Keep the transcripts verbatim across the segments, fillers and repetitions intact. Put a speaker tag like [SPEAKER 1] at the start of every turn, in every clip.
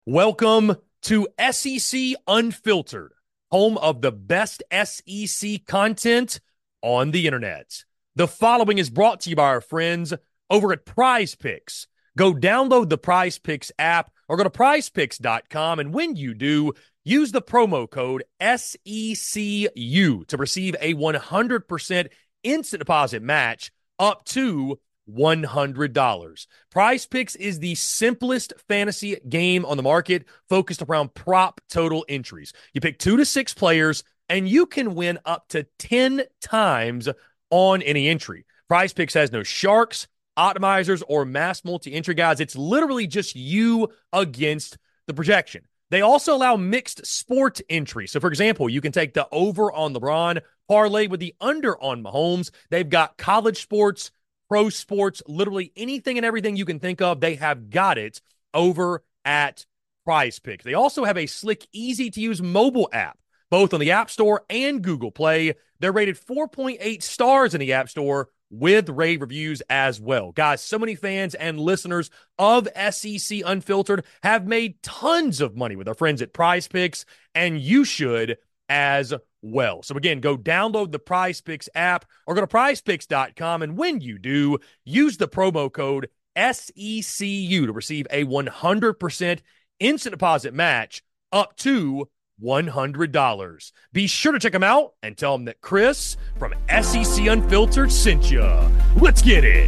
[SPEAKER 1] Welcome to S E C Unfiltered, home of the best S E C content on the internet. The following is brought to you by our friends over at Prize Picks. Go download the Prize Picks app or go to prize picks dot com, and when you do, use the promo code S E C U to receive a one hundred percent instant deposit match up to one hundred dollars. Prize Picks is the simplest fantasy game on the market, focused around prop total entries. You pick two to six players, and you can win up to ten times on any entry. Prize Picks has no sharks, optimizers, or mass multi-entry guides. It's literally just you against the projection. They also allow mixed sport entry. So, for example, you can take the over on LeBron, parlay with the under on Mahomes. They've got college sports, pro sports, literally anything and everything you can think of, they have got it over at Prize Picks. They also have a slick, easy-to-use mobile app, both on the App Store and Google Play. They're rated four point eight stars in the App Store with rave reviews as well. Guys, so many fans and listeners of S E C Unfiltered have made tons of money with our friends at Prize Picks, and you should as well. So again, go download the Prize Picks app or go to prize picks dot com, and when you do, use the promo code S E C U to receive a one hundred percent instant deposit match up to one hundred dollars. Be sure to check them out and tell them that Chris from S E C Unfiltered sent you. Let's get it.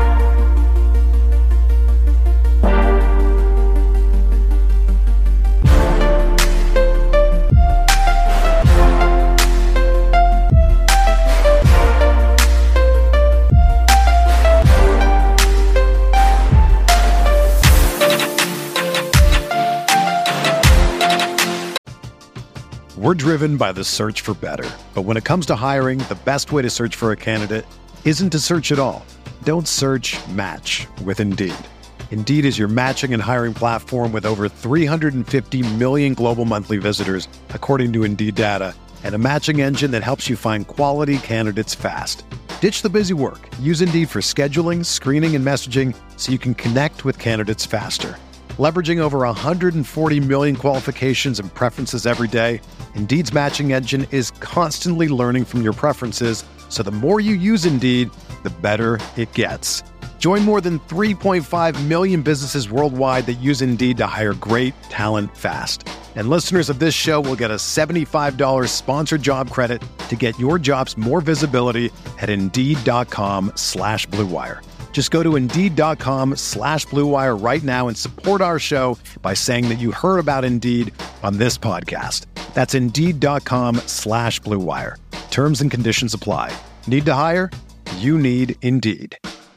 [SPEAKER 2] We're driven by the search for better. But when it comes to hiring, the best way to search for a candidate isn't to search at all. Don't search, match with Indeed. Indeed is your matching and hiring platform with over three hundred fifty million global monthly visitors, according to Indeed data, and a matching engine that helps you find quality candidates fast. Ditch the busy work. Use Indeed for scheduling, screening, and messaging so you can connect with candidates faster. Leveraging over one hundred forty million qualifications and preferences every day, Indeed's matching engine is constantly learning from your preferences, so the more you use Indeed, the better it gets. Join more than three point five million businesses worldwide that use Indeed to hire great talent fast. And listeners of this show will get a seventy-five dollars sponsored job credit to get your jobs more visibility at Indeed.com slash Blue Wire. Just go to Indeed.com slash Blue Wire right now and support our show by saying that you heard about Indeed on this podcast. That's Indeed.com slash Blue Wire. Terms and conditions apply. Need to hire? You need Indeed.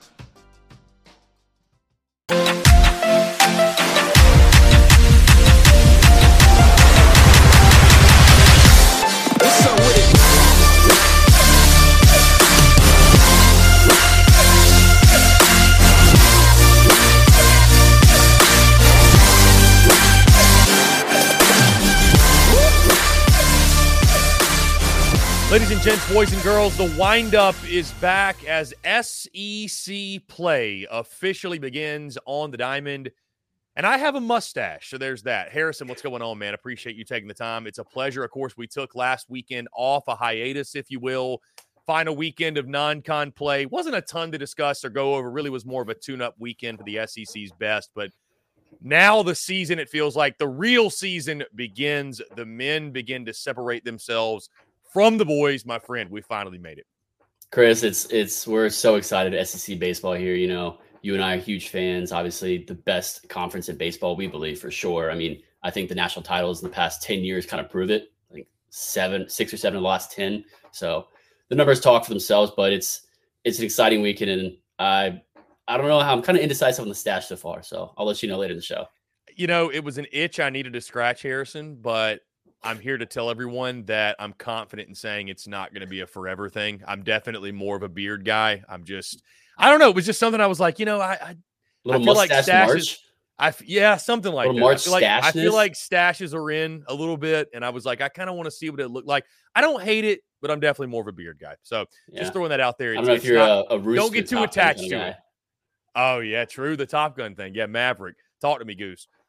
[SPEAKER 1] Ladies and gents, boys and girls, the windup is back as S E C play officially begins on the diamond. And I have a mustache, so there's that. Harrison, what's going on, man? Appreciate you taking the time. It's a pleasure. Of course, we took last weekend off, a hiatus, if you will. Final weekend of non-con play. Wasn't a ton to discuss or go over. Really was more of a tune-up weekend for the S E C's best. But now the season, it feels like the real season begins. The men begin to separate themselves from the boys. My friend, we finally made it.
[SPEAKER 3] Chris, it's it's we're so excited. S E C baseball here. You know, you and I are huge fans. Obviously, the best conference in baseball, we believe for sure. I mean, I think the national titles in the past ten years kind of prove it. I think seven, six or seven of the last ten. So the numbers talk for themselves. But it's it's an exciting weekend, and I I don't know how I'm kind of indecisive on the stash so far. So I'll let you know later in the show.
[SPEAKER 1] You know, it was an itch I needed to scratch, Harrison, but I'm here to tell everyone that I'm confident in saying it's not going to be a forever thing. I'm definitely more of a beard guy. I'm just, I don't know. It was just something I was like, you know, I, I,
[SPEAKER 3] little
[SPEAKER 1] I feel like
[SPEAKER 3] mustache
[SPEAKER 1] stashes.
[SPEAKER 3] March.
[SPEAKER 1] I yeah, something like
[SPEAKER 3] little
[SPEAKER 1] that.
[SPEAKER 3] March
[SPEAKER 1] I feel like, I feel
[SPEAKER 3] stashness.
[SPEAKER 1] like stashes are in a little bit, and I was like, I kind of want to see what it looked like. I don't hate it, but I'm definitely more of a beard guy. So
[SPEAKER 3] Yeah.
[SPEAKER 1] just throwing that out there.
[SPEAKER 3] I
[SPEAKER 1] It's,
[SPEAKER 3] don't know if
[SPEAKER 1] it's
[SPEAKER 3] you're
[SPEAKER 1] not,
[SPEAKER 3] a, a rooster.
[SPEAKER 1] don't get too
[SPEAKER 3] Top Gun
[SPEAKER 1] attached
[SPEAKER 3] kind
[SPEAKER 1] to
[SPEAKER 3] of
[SPEAKER 1] it.
[SPEAKER 3] guy.
[SPEAKER 1] Oh yeah, true. The Top Gun thing. Yeah, Maverick. Talk to me, Goose.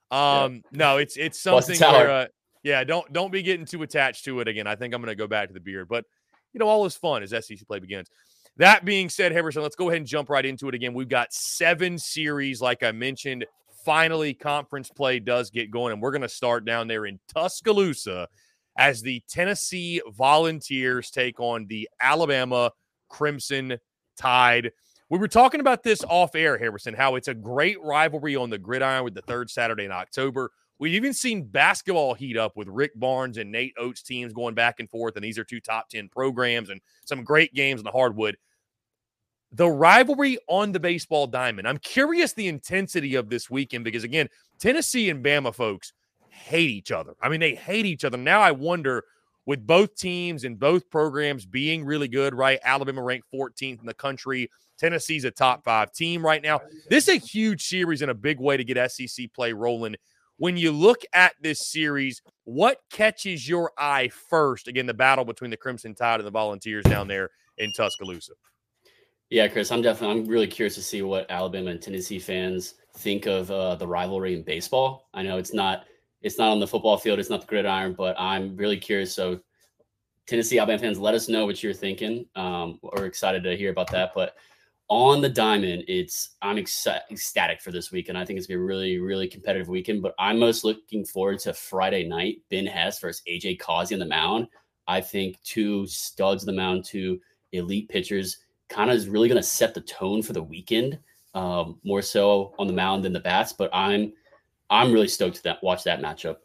[SPEAKER 1] Um, yeah. No, it's it's something where, uh, yeah, don't don't be getting too attached to it again. I think I'm going to go back to the beard, but you know, all is fun as S E C play begins. That being said, Harrison, let's go ahead and jump right into it again. We've got seven series, like I mentioned. Finally, conference play does get going, and we're going to start down there in Tuscaloosa as the Tennessee Volunteers take on the Alabama Crimson Tide. We were talking about this off air, Harrison, how it's a great rivalry on the gridiron with the third Saturday in October. We've even seen basketball heat up with Rick Barnes and Nate Oates teams going back and forth, and these are two top ten programs and some great games in the hardwood. The rivalry on the baseball diamond. I'm curious the intensity of this weekend because, again, Tennessee and Bama folks hate each other. I mean, they hate each other. Now I wonder, with both teams and both programs being really good, right? Alabama ranked fourteenth in the country. Tennessee's a top five team right now. This is a huge series and a big way to get S E C play rolling. When you look at this series, what catches your eye first? Again, the battle between the Crimson Tide and the Volunteers down there in Tuscaloosa.
[SPEAKER 3] Yeah, Chris, I'm definitely I'm really curious to see what Alabama and Tennessee fans think of uh, the rivalry in baseball. I know it's not it's not on the football field, it's not the gridiron, but I'm really curious. So, Tennessee, Alabama fans, let us know what you're thinking. Um, we're excited to hear about that. But on the diamond, it's I'm ec- ecstatic for this weekend. I think it's gonna be a really, really competitive weekend. But I'm most looking forward to Friday night, Ben Hess versus A J Causey on the mound. I think two studs on the mound, two elite pitchers. Kind of is really going to set the tone for the weekend, um, more so on the mound than the bats. But I'm I'm really stoked to that, watch that matchup.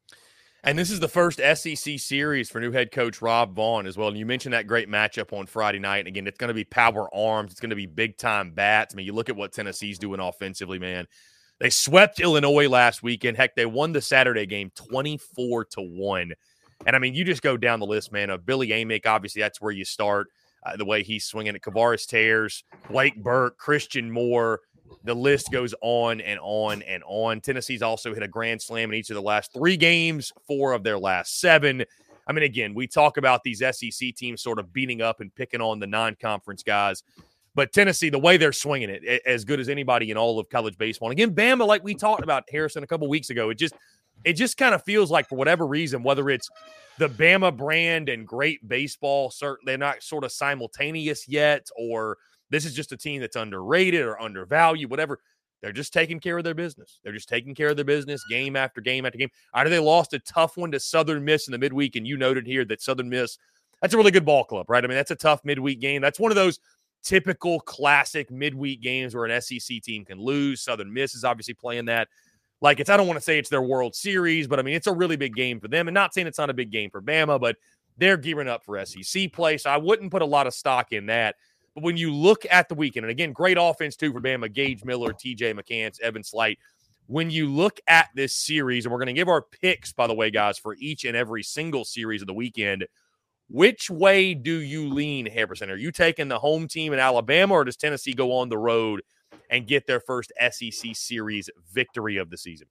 [SPEAKER 1] And this is the first S E C series for new head coach Rob Vaughn as well. And you mentioned that great matchup on Friday night. And again, it's going to be power arms. It's going to be big-time bats. I mean, you look at what Tennessee's doing offensively, man. They swept Illinois last weekend. Heck, they won the Saturday game twenty-four to one. And, I mean, you just go down the list, man, of Billy Amick. Obviously, that's where you start. Uh, the way he's swinging it, Kavaris Tears, Blake Burke, Christian Moore, the list goes on and on and on. Tennessee's also hit a grand slam in each of the last three games, four of their last seven. I mean, again, we talk about these S E C teams sort of beating up and picking on the non-conference guys, but Tennessee, the way they're swinging it, as good as anybody in all of college baseball. And again, Bama, like we talked about, Harrison, a couple weeks ago, it just it just kind of feels like, for whatever reason, whether it's the Bama brand and great baseball, certain they're not sort of simultaneous yet, or this is just a team that's underrated or undervalued, whatever. They're just taking care of their business. They're just taking care of their business game after game after game. I know they lost a tough one to Southern Miss in the midweek, and you noted here that Southern Miss, that's a really good ball club, right? I mean, that's a tough midweek game. That's one of those typical classic midweek games where an S E C team can lose. Southern Miss is obviously playing that. Like, it's, I don't want to say it's their World Series, but I mean, it's a really big game for them. And not saying it's not a big game for Bama, but they're gearing up for S E C play. So I wouldn't put a lot of stock in that. But when you look at the weekend, and again, great offense too for Bama, Gage Miller, T J McCants, Evan Slight. When you look at this series, and we're going to give our picks, by the way, guys, for each and every single series of the weekend, which way do you lean, Harrison? Are you taking the home team in Alabama, or does Tennessee go on the road and get their first S E C series victory of the season?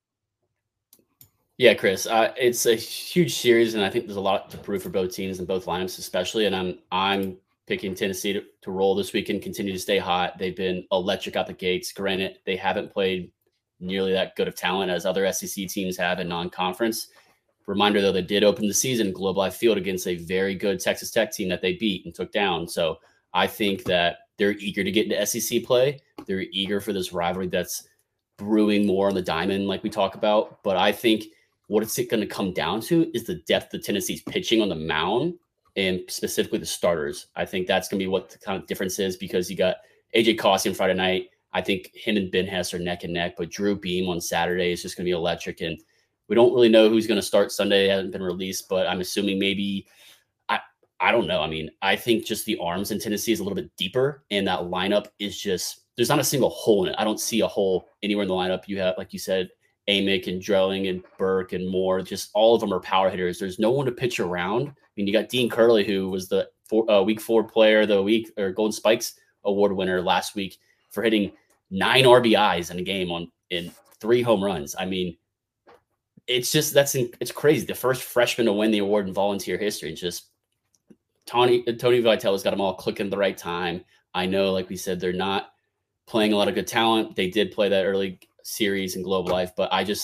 [SPEAKER 3] Yeah, Chris, uh, it's a huge series, and I think there's a lot to prove for both teams and both lineups, especially. And I'm I'm picking Tennessee to, to roll this weekend, continue to stay hot. They've been electric out the gates. Granted, they haven't played nearly that good of talent as other S E C teams have in non-conference. Reminder, though, they did open the season Globe Life Field against a very good Texas Tech team that they beat and took down. So I think that they're eager to get into S E C play. They're eager for this rivalry that's brewing more on the diamond, like we talk about. But I think what it's going to come down to is the depth of Tennessee's pitching on the mound, and specifically the starters. I think that's going to be what the kind of difference is, because you got A J Causey on Friday night. I think him and Ben Hess are neck and neck, but Drew Beam on Saturday is just going to be electric. And we don't really know who's going to start Sunday. It hasn't been released, but I'm assuming maybe I I don't know. I mean, I think just the arms in Tennessee is a little bit deeper, and that lineup is just, there's not a single hole in it. I don't see a hole anywhere in the lineup. You have, like you said, Amick and Drilling and Burke and Moore. Just all of them are power hitters. There's no one to pitch around. I mean, you got Dean Curley, who was the four, uh, week four player of the week, or Golden Spikes award winner last week, for hitting nine R B Is in a game on in three home runs. I mean, it's just, that's, it's crazy. The first freshman to win the award in Volunteer history. It's just Tony, Tony Vitello's got them all clicking at the right time. I know, like we said, they're not playing a lot of good talent. They did play that early series in Globe Life, but I just,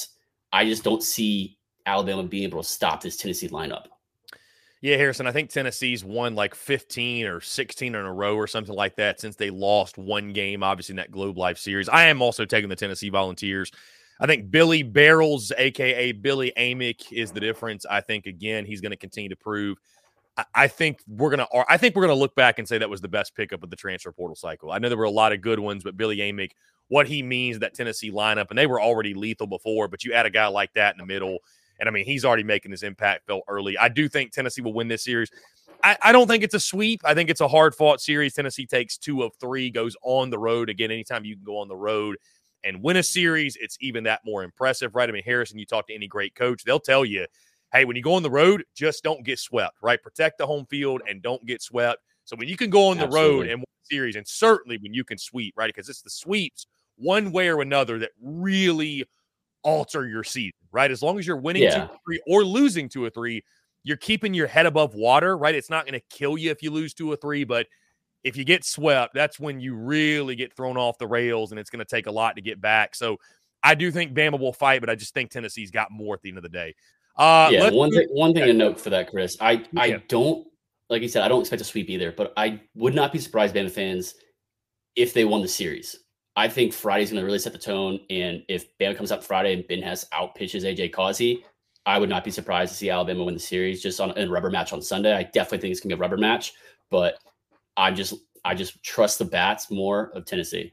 [SPEAKER 3] I just don't see Alabama being able to stop this Tennessee lineup.
[SPEAKER 1] Yeah, Harrison, I think Tennessee's won like fifteen or sixteen in a row or something like that since they lost one game, obviously, in that Globe Life series. I am also taking the Tennessee Volunteers. I think Billy Barrels, a k a. Billy Amick, is the difference. I think, again, he's going to continue to prove. I, I think we're going to I think we're going to look back and say that was the best pickup of the transfer portal cycle. I know there were a lot of good ones, but Billy Amick, what he means, that Tennessee lineup, and they were already lethal before, but you add a guy like that in the middle, and, I mean, he's already making his impact felt early. I do think Tennessee will win this series. I, I don't think it's a sweep. I think it's a hard-fought series. Tennessee takes two of three, goes on the road. Again, anytime you can go on the road and win a series, it's even that more impressive, right? I mean, Harrison, you talk to any great coach, they'll tell you, hey, when you go on the road, just don't get swept, right? Protect the home field and don't get swept. So when you can go on the
[SPEAKER 3] Absolutely.
[SPEAKER 1] road and win a series, and certainly when you can sweep, right? Because it's the sweeps one way or another that really alter your season, right? As long as you're winning
[SPEAKER 3] Yeah.
[SPEAKER 1] two or three or losing two or three, you're keeping your head above water, right? It's not going to kill you if you lose two or three, but if you get swept, that's when you really get thrown off the rails, and it's going to take a lot to get back. So I do think Bama will fight, but I just think Tennessee's got more at the end of the day. Uh,
[SPEAKER 3] yeah,
[SPEAKER 1] let's
[SPEAKER 3] one
[SPEAKER 1] move-
[SPEAKER 3] thing one thing to note for that, Chris. I I
[SPEAKER 1] Yeah.
[SPEAKER 3] don't like you said, I don't expect a sweep either, but I would not be surprised, Bama fans, if they won the series. I think Friday's going to really set the tone, and if Bama comes up Friday and Ben Hess out pitches A J Causey, I would not be surprised to see Alabama win the series just on a rubber match on Sunday. I definitely think it's going to be a rubber match, but I just I just trust the bats more of Tennessee.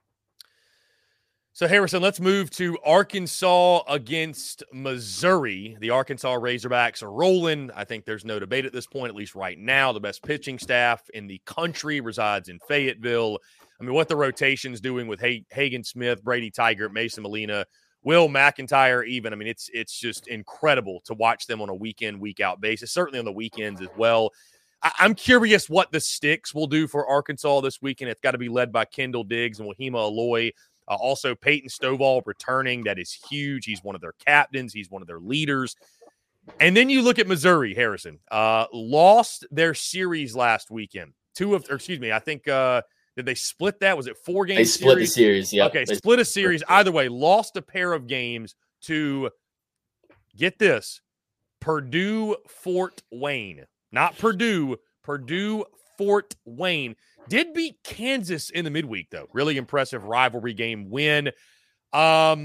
[SPEAKER 1] So, Harrison, let's move to Arkansas against Missouri. The Arkansas Razorbacks are rolling. I think there's no debate at this point, at least right now. The best pitching staff in the country resides in Fayetteville. I mean, what the rotation's doing with Hagen Smith, Brady Tigert, Mason Molina, Will McIntyre even. I mean, it's it's just incredible to watch them on a week-in, week-out basis, certainly on the weekends as well. I, I'm curious what the Sticks will do for Arkansas this weekend. It's got to be led by Kendall Diggs and Wahima Aloy. Uh, also, Peyton Stovall returning. That is huge. He's one of their captains. He's one of their leaders. And then you look at Missouri, Harrison. Uh, lost their series last weekend. Two of, or excuse me, I think, uh, did they split that? Was it four games?
[SPEAKER 3] They split
[SPEAKER 1] series?
[SPEAKER 3] the series, yeah.
[SPEAKER 1] Okay,
[SPEAKER 3] they
[SPEAKER 1] split a series. Either way, lost a pair of games to, get this, Purdue Fort Wayne. Not Purdue, Purdue Fort Wayne. Did beat Kansas in the midweek, though. Really impressive rivalry game win. Um,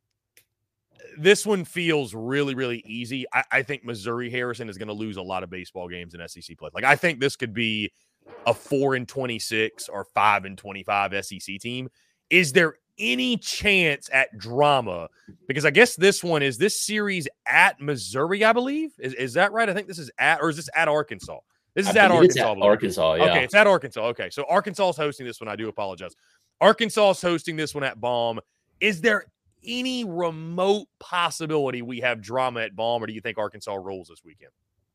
[SPEAKER 1] this one feels really, really easy. I, I think Missouri, Harrison, is going to lose a lot of baseball games in S E C play. Like, I think this could be a four and twenty-six or five and twenty-five S E C team. Is there any chance at drama? Because I guess this one is this series at Missouri, I believe. Is, is that right? I think this is at, or is this at Arkansas? This is
[SPEAKER 3] I
[SPEAKER 1] at
[SPEAKER 3] believe it's
[SPEAKER 1] Arkansas.
[SPEAKER 3] at Arkansas, yeah.
[SPEAKER 1] Okay, it's at Arkansas. Okay, so Arkansas is hosting this one. I do apologize. Arkansas is hosting this one at Baum. Is there any remote possibility we have drama at Baum, or do you think Arkansas rolls this weekend?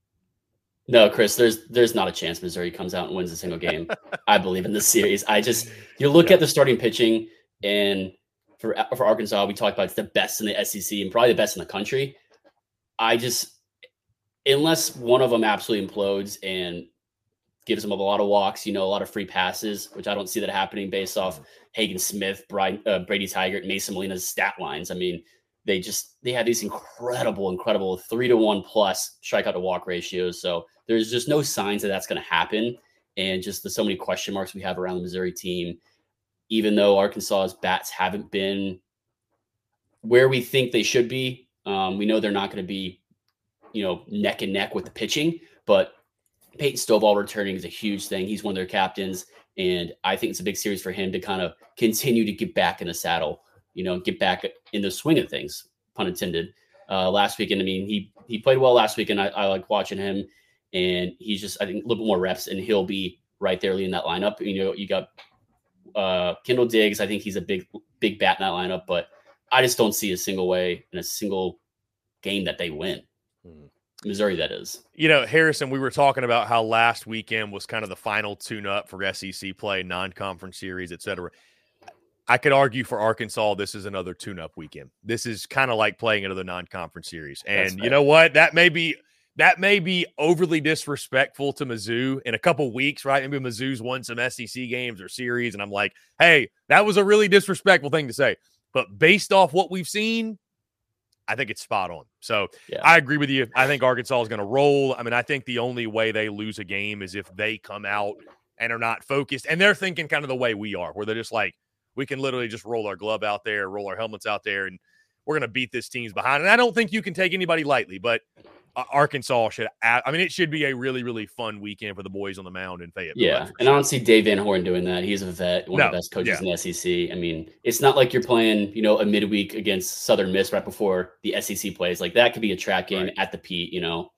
[SPEAKER 3] No, Chris, there's there's not a chance Missouri comes out and wins a single game. I believe in this series. I just you look
[SPEAKER 1] Yeah.
[SPEAKER 3] at the starting pitching, and for for Arkansas, we talked about it's the best in the S E C and probably the best in the country. I just unless one of them absolutely implodes and gives them a lot of walks, you know, a lot of free passes, which I don't see that happening based off Hagen Smith, Brian, uh, Brady Tigert, Mason Molina's stat lines. I mean, they just they have these incredible, incredible three to one plus strikeout to walk ratios. So there's just no signs that that's going to happen. And just the so many question marks we have around the Missouri team, even though Arkansas's bats haven't been where we think they should be. Um, we know they're not going to be, you know, neck and neck with the pitching, but Peyton Stovall returning is a huge thing. He's one of their captains, and I think it's a big series for him to kind of continue to get back in the saddle, you know, get back in the swing of things, pun intended. Uh, last weekend, I mean, he he played well last weekend. I, I like watching him, and he's just, I think, a little bit more reps, and he'll be right there leading that lineup. You know, you got uh, Kendall Diggs. I think he's a big, big bat in that lineup, but I just don't see a single way in a single game that they win. Hmm. Missouri, that is.
[SPEAKER 1] You know, Harrison, we were talking about how last weekend was kind of the final tune-up for S E C play, non-conference series, et cetera. I could argue for Arkansas, this is another tune-up weekend. This is kind of like playing another non-conference series. And you know what? That may be that may be overly disrespectful to Mizzou in a couple weeks, right? Maybe Mizzou's won some S E C games or series, and I'm like, hey, that was a really disrespectful thing to say. But based off what we've seen, I think it's spot on. So
[SPEAKER 3] yeah.
[SPEAKER 1] I agree with you. I think Arkansas is going to roll. I mean, I think the only way they lose a game is if they come out and are not focused. And they're thinking kind of the way we are, where they're just like, we can literally just roll our glove out there, roll our helmets out there, and we're going to beat this team's behind. And I don't think you can take anybody lightly, but uh, Arkansas should – I mean, it should be a really, really fun weekend for the boys on the mound in Fayetteville.
[SPEAKER 3] Yeah, and sure. I don't see Dave Van Horn doing that. He's a vet, one no, of the best coaches yeah. in the S E C. I mean, it's not like you're playing, you know, a midweek against Southern Miss right before the S E C plays. Like, that could be a track game right. at the Pete, you know.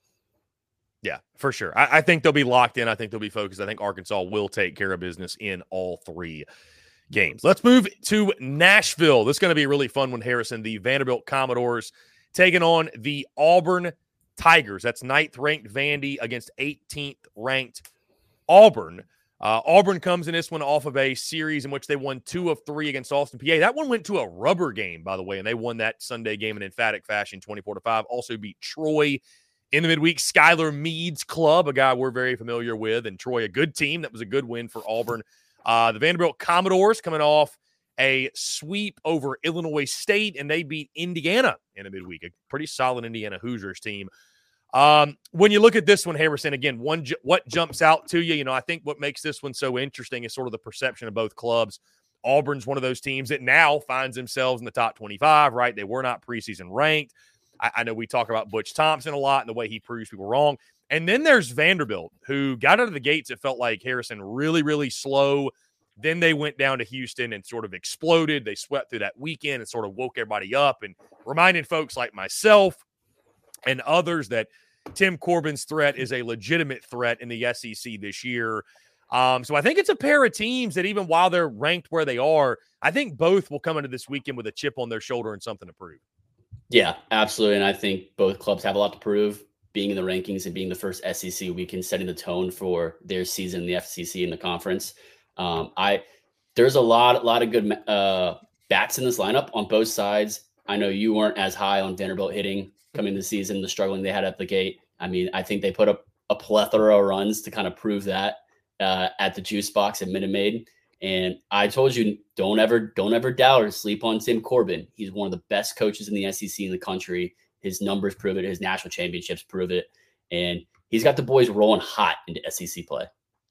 [SPEAKER 1] Yeah, for sure. I, I think they'll be locked in. I think they'll be focused. I think Arkansas will take care of business in all three games. Let's move to Nashville. This is going to be a really fun one, Harrison. The Vanderbilt Commodores taking on the Auburn Tigers. That's ninth-ranked Vandy against eighteenth-ranked Auburn. Uh, Auburn comes in this one off of a series in which they won two of three against Austin P A. That one went to a rubber game, by the way, and they won that Sunday game in emphatic fashion, twenty-four to five. Also beat Troy in the midweek. Skylar Meade's club, a guy we're very familiar with, and Troy, a good team. That was a good win for Auburn. Uh, the Vanderbilt Commodores coming off a sweep over Illinois State, and they beat Indiana in the midweek, a pretty solid Indiana Hoosiers team. Um, when you look at this one, Harrison, again, one ju- what jumps out to you, you know, I think what makes this one so interesting is sort of the perception of both clubs. Auburn's one of those teams that now finds themselves in the top twenty-five, right? They were not preseason ranked. I, I know we talk about Butch Thompson a lot and the way he proves people wrong. And then there's Vanderbilt, who got out of the gates, it felt like, Harrison, really, really slow. Then they went down to Houston and sort of exploded. They swept through that weekend and sort of woke everybody up and reminded folks like myself and others that Tim Corbin's threat is a legitimate threat in the S E C this year. Um, so I think it's a pair of teams that even while they're ranked where they are, I think both will come into this weekend with a chip on their shoulder and something to prove.
[SPEAKER 3] Yeah, absolutely. And I think both clubs have a lot to prove, being in the rankings and being the first S E C weekend, setting the tone for their season in the F C C and the conference. Um, I there's a lot, a lot of good uh, bats in this lineup on both sides. I know you weren't as high on Vanderbilt hitting coming this season, the struggling they had at the gate. I mean, I think they put up a plethora of runs to kind of prove that uh, at the juice box at Minute Maid. And I told you, don't ever, don't ever doubt or sleep on Tim Corbin. He's one of the best coaches in the S E C in the country. His numbers prove it. His national championships prove it. And he's got the boys rolling hot into S E C play.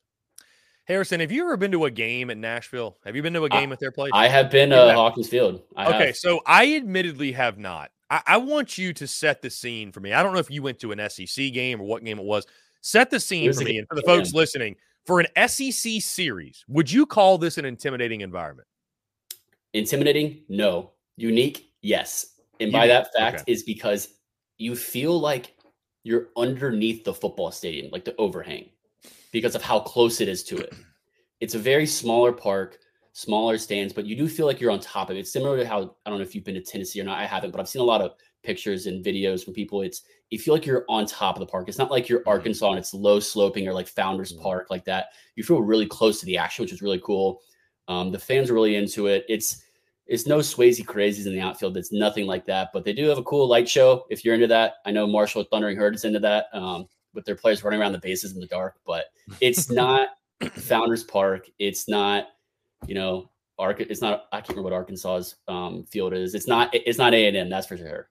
[SPEAKER 1] Harrison, have you ever been to a game in Nashville? Have you been to a game I, at their place?
[SPEAKER 3] I have been to uh, Hawkins Field. I
[SPEAKER 1] okay,
[SPEAKER 3] have.
[SPEAKER 1] So I admittedly have not. I, I want you to set the scene for me. I don't know if you went to an S E C game or what game it was. Set the scene for me and for the folks listening. For an S E C series, would you call this an intimidating environment?
[SPEAKER 3] Intimidating? No. Unique? Yes. And by that fact okay. is because you feel like you're underneath the football stadium, like the overhang, because of how close it is to it. It's a very smaller park, smaller stands, but you do feel like you're on top of it. It's similar to how, I don't know if you've been to Tennessee or not. I haven't, but I've seen a lot of pictures and videos from people. It's, you feel like you're on top of the park. It's not like you're Arkansas and it's low sloping or like Founders mm-hmm. Park like that. You feel really close to the action, which is really cool. Um, the fans are really into it. It's, it's no Swayze crazies in the outfield. It's nothing like that, but they do have a cool light show. If you're into that, I know Marshall Thundering Herd is into that. Um, with their players running around the bases in the dark, but it's not Founders Park. It's not, you know, Ark. It's not, I can't remember what Arkansas's um, field is. It's not, it's not A and M, that's for sure.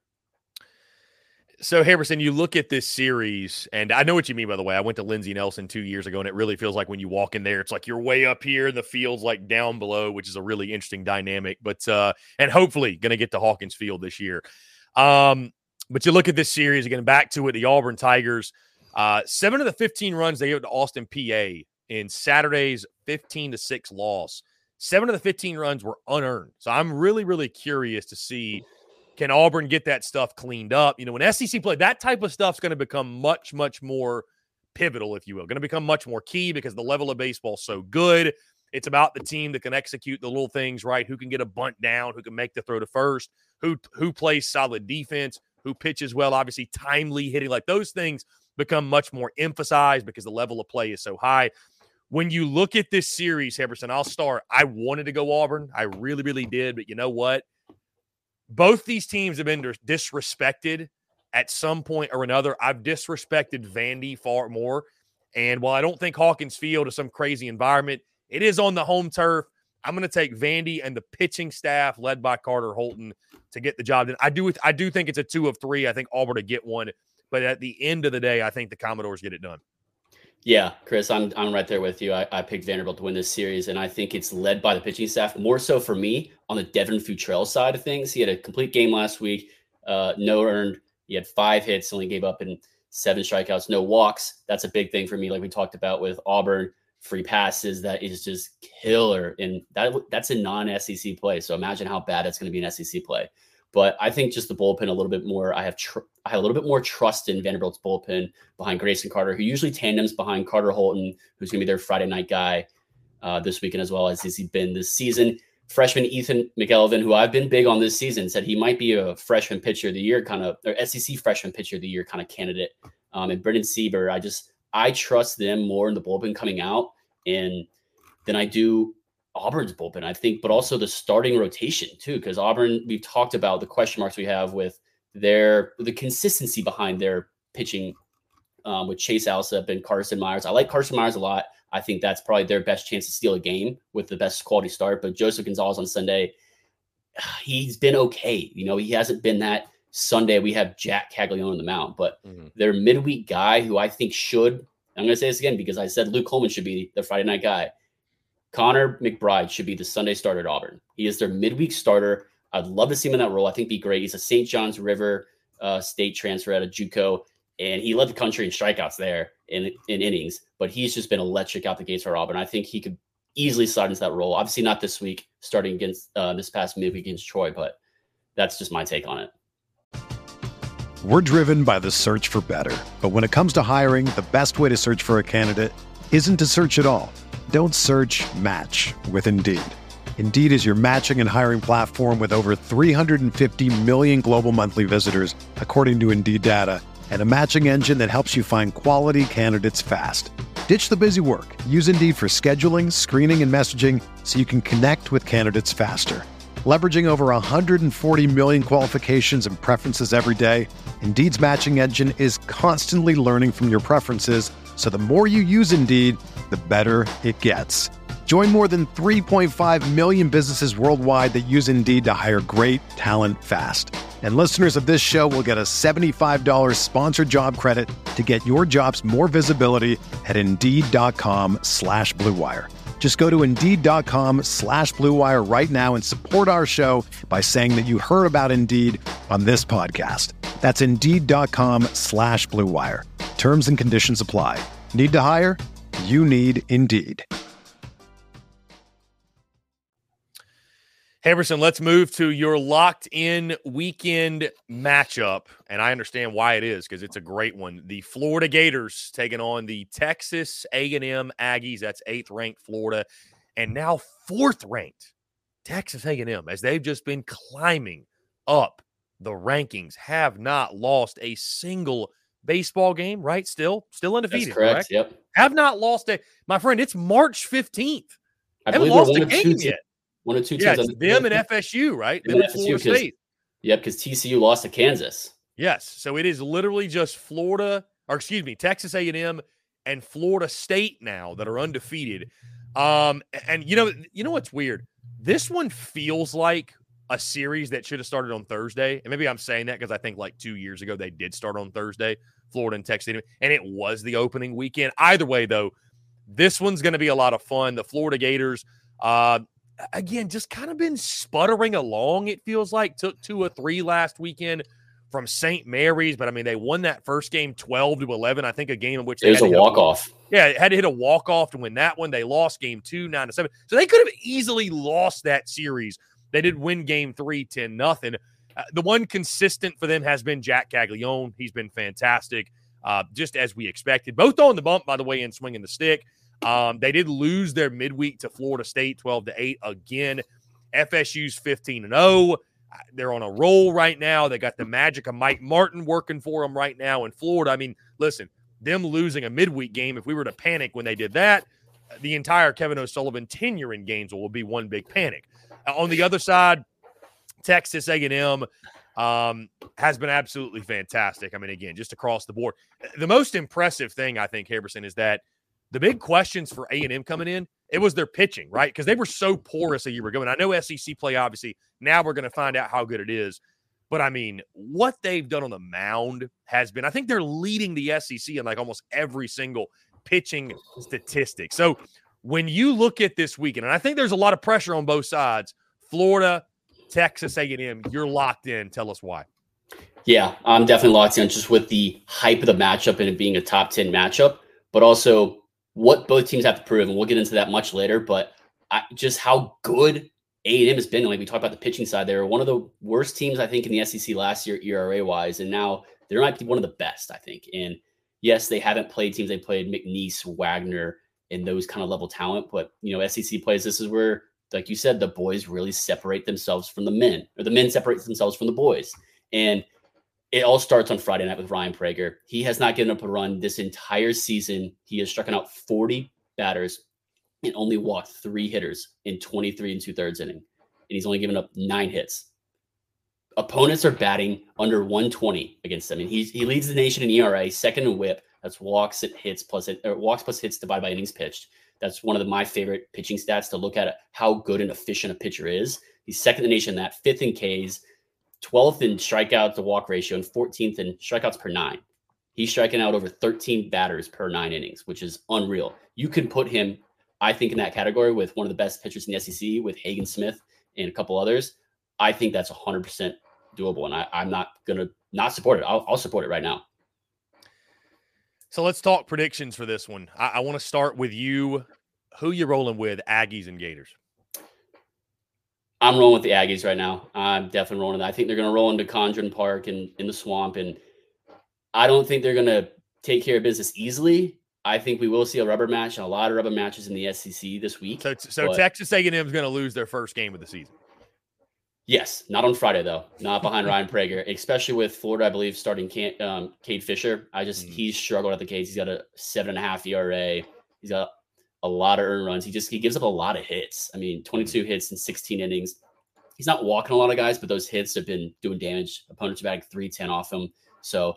[SPEAKER 1] So Harrison, you look at this series, and I know what you mean, by the way. I went to Lindsey Nelson two years ago, and it really feels like when you walk in there, it's like you're way up here and the field's like down below, which is a really interesting dynamic, but, uh, and hopefully going to get to Hawkins Field this year. Um, but you look at this series, again, back to it, the Auburn Tigers, Uh, seven of the fifteen runs they gave to Austin P A in Saturday's fifteen to six loss. Seven of the fifteen runs were unearned. So I'm really, really curious to see, can Auburn get that stuff cleaned up? You know, when S E C play, that type of stuff's going to become much, much more pivotal, if you will. Going to become much more key because the level of baseball is so good. It's about the team that can execute the little things, right? Who can get a bunt down, who can make the throw to first, who who plays solid defense, who pitches well, obviously timely hitting. Like those things become much more emphasized because the level of play is so high. When you look at this series, Harrison, I'll start. I wanted to go Auburn. I really, really did. But you know what? Both these teams have been disrespected at some point or another. I've disrespected Vandy far more. And while I don't think Hawkins Field is some crazy environment, it is on the home turf. I'm going to take Vandy and the pitching staff led by Carter Holton to get the job done. I do I do think it's a two of three. I think Auburn to get one, but at the end of the day, I think the Commodores get it done.
[SPEAKER 3] Yeah, Chris, I'm I'm right there with you. I, I picked Vanderbilt to win this series, and I think it's led by the pitching staff, more so for me on the Devin Futrell side of things. He had a complete game last week, uh, no earned. He had five hits, only gave up in seven strikeouts, no walks. That's a big thing for me, like we talked about with Auburn. Free passes, that is just killer. And that that's a non-S E C play. So imagine how bad it's going to be in S E C play. But I think just the bullpen a little bit more. I have tr- I have a little bit more trust in Vanderbilt's bullpen behind Grayson Carter, who usually tandems behind Carter Holton, who's going to be their Friday night guy uh, this weekend as well as has he been this season. Freshman Ethan McElvin, who I've been big on this season, said he might be a freshman pitcher of the year kind of, or S E C freshman pitcher of the year kind of candidate. Um, and Brendan Sieber, I just I trust them more in the bullpen coming out and than I do Auburn's bullpen, I think, but also the starting rotation too, because Auburn, we've talked about the question marks we have with their the consistency behind their pitching um, with Chase Alsop and Carson Myers. I like Carson Myers a lot. I think that's probably their best chance to steal a game with the best quality start. But Joseph Gonzalez on Sunday, he's been okay. You know, he hasn't been that Sunday. We have Jack Caglione on the mound, but mm-hmm. their midweek guy who I think should, I'm going to say this again because I said Luke Coleman should be the Friday night guy. Connor McBride should be the Sunday starter at Auburn. He is their midweek starter. I'd love to see him in that role. I think he'd be great. He's a Saint John's River uh, State transfer out of JUCO, and he led the country in strikeouts there in, in innings, but he's just been electric out the gates for Auburn. I think he could easily slide into that role. Obviously not this week, starting against uh, this past midweek against Troy, but that's just my take on it.
[SPEAKER 2] We're driven by the search for better. But when it comes to hiring, the best way to search for a candidate isn't to search at all. Don't search, match with Indeed. Indeed is your matching and hiring platform with over three hundred fifty million global monthly visitors, according to Indeed data, and a matching engine that helps you find quality candidates fast. Ditch the busy work. Use Indeed for scheduling, screening, and messaging so you can connect with candidates faster. Leveraging over one hundred forty million qualifications and preferences every day, Indeed's matching engine is constantly learning from your preferences, so the more you use Indeed, the better it gets. Join more than three point five million businesses worldwide that use Indeed to hire great talent fast. And listeners of this show will get a seventy-five dollars sponsored job credit to get your jobs more visibility at Indeed.com slash Blue Wire. Just go to Indeed.com slash Blue Wire right now and support our show by saying that you heard about Indeed on this podcast. That's Indeed.com slash Blue Wire. Terms and conditions apply. Need to hire? You need Indeed.
[SPEAKER 1] Haberson, let's move to your locked-in weekend matchup, and I understand why it is because it's a great one. The Florida Gators taking on the Texas A and M Aggies. That's eighth-ranked Florida, and now fourth-ranked Texas A and M, as they've just been climbing up the rankings, have not lost a single baseball game, right? Still, still undefeated.
[SPEAKER 3] That's correct.
[SPEAKER 1] correct?
[SPEAKER 3] Yep.
[SPEAKER 1] Have not lost a – my friend, it's March fifteenth.
[SPEAKER 3] I
[SPEAKER 1] haven't
[SPEAKER 3] believe
[SPEAKER 1] lost a game
[SPEAKER 3] two,
[SPEAKER 1] yet.
[SPEAKER 3] One or two
[SPEAKER 1] yeah,
[SPEAKER 3] teams.
[SPEAKER 1] it's them and F S U, right? Them and Florida State.
[SPEAKER 3] Yep, because T C U lost to Kansas.
[SPEAKER 1] Yes, so it is literally just Florida, or excuse me, Texas A and M and Florida State now that are undefeated. Um, and you know, you know what's weird? This one feels like a series that should have started on Thursday, and maybe I'm saying that because I think like two years ago they did start on Thursday, Florida and Texas A and M, and it was the opening weekend. Either way, though, this one's going to be a lot of fun. The Florida Gators. Uh, Again, just kind of been sputtering along, it feels like. Took two or three last weekend from Saint Mary's, but, I mean, they won that first game twelve to eleven. I think a game in which they
[SPEAKER 3] it was
[SPEAKER 1] had
[SPEAKER 3] a walk-off.
[SPEAKER 1] Yeah, had to hit a walk-off to win that one. They lost game two, nine to seven. So they could have easily lost that series. They did win game three, ten nothing. Uh, the one consistent for them has been Jack Caglione. He's been fantastic, uh, just as we expected. Both on the bump, by the way, and swinging the stick. Um, they did lose their midweek to Florida State twelve to eight again. F S U's fifteen and oh. They're on a roll right now. They got the magic of Mike Martin working for them right now in Florida. I mean, listen, them losing a midweek game, if we were to panic when they did that, the entire Kevin O'Sullivan tenure in Gainesville will be one big panic. Uh, on the other side, Texas A and M um, has been absolutely fantastic. I mean, again, just across the board. The most impressive thing, I think, Haberson, is that the big questions for A and M coming in, It was their pitching, right? Because they were so porous a year ago. And I know S E C play, obviously, now we're going to find out how good it is. But, I mean, what they've done on the mound has been – I think they're leading the S E C in, like, almost every single pitching statistic. So, when you look at this weekend, and I think there's a lot of pressure on both sides, Florida, Texas A and M, you're locked in. Tell us why.
[SPEAKER 3] Yeah, I'm definitely locked in just with the hype of the matchup and it being a top ten matchup, but also what both teams have to prove. And we'll get into that much later, but I, just how good A and M has been. Like we talked about the pitching side, they were one of the worst teams, I think, in the S E C last year, E R A-wise, and now they might be one of the best, I think. And yes, they haven't played teams. They played McNeese, Wagner, and those kind of level talent. But, you know, S E C plays, this is where, like you said, the boys really separate themselves from the men, or the men separate themselves from the boys. And it all starts on Friday night with Ryan Prager. He has not given up a run this entire season. He has struck out forty batters and only walked three hitters in twenty-three and two thirds inning. And he's only given up nine hits. Opponents are batting under one twenty against him. And he's, he leads the nation in E R A, second in whip. That's walks and hits plus or walks plus hits divided by innings pitched. That's one of the, my favorite pitching stats to look at how good and efficient a pitcher is. He's second in the nation in that, fifth in Ks, twelfth in strikeout to walk ratio, and fourteenth in strikeouts per nine. He's striking out over thirteen batters per nine innings, which is unreal. You can put him, I think, in that category with one of the best pitchers in the S E C with Hagen Smith and a couple others. I think that's one hundred percent doable, and I, I'm not going to not support it. I'll, I'll support it right now.
[SPEAKER 1] So let's talk predictions for this one. I, I want to start with you. Who you rolling with, Aggies and Gators?
[SPEAKER 3] I'm rolling with the Aggies right now. I'm definitely rolling. I think they're going to roll into Condren Park and in the swamp, and I don't think they're going to take care of business easily. I think we will see a rubber match and a lot of rubber matches in the S E C this week.
[SPEAKER 1] So, so Texas A and M is going to lose their first game of the season.
[SPEAKER 3] Yes, not on Friday though. Not behind Ryan Prager, especially with Florida, I believe, starting Can- um, Cade Fisher. I just mm. he's struggled at the Cades. He's got a seven and a half E R A. He's got a lot of earned runs. He just he gives up a lot of hits. I mean, twenty-two mm. hits in sixteen innings. He's not walking a lot of guys, but those hits have been doing damage. Opponents are batting three ten off him. So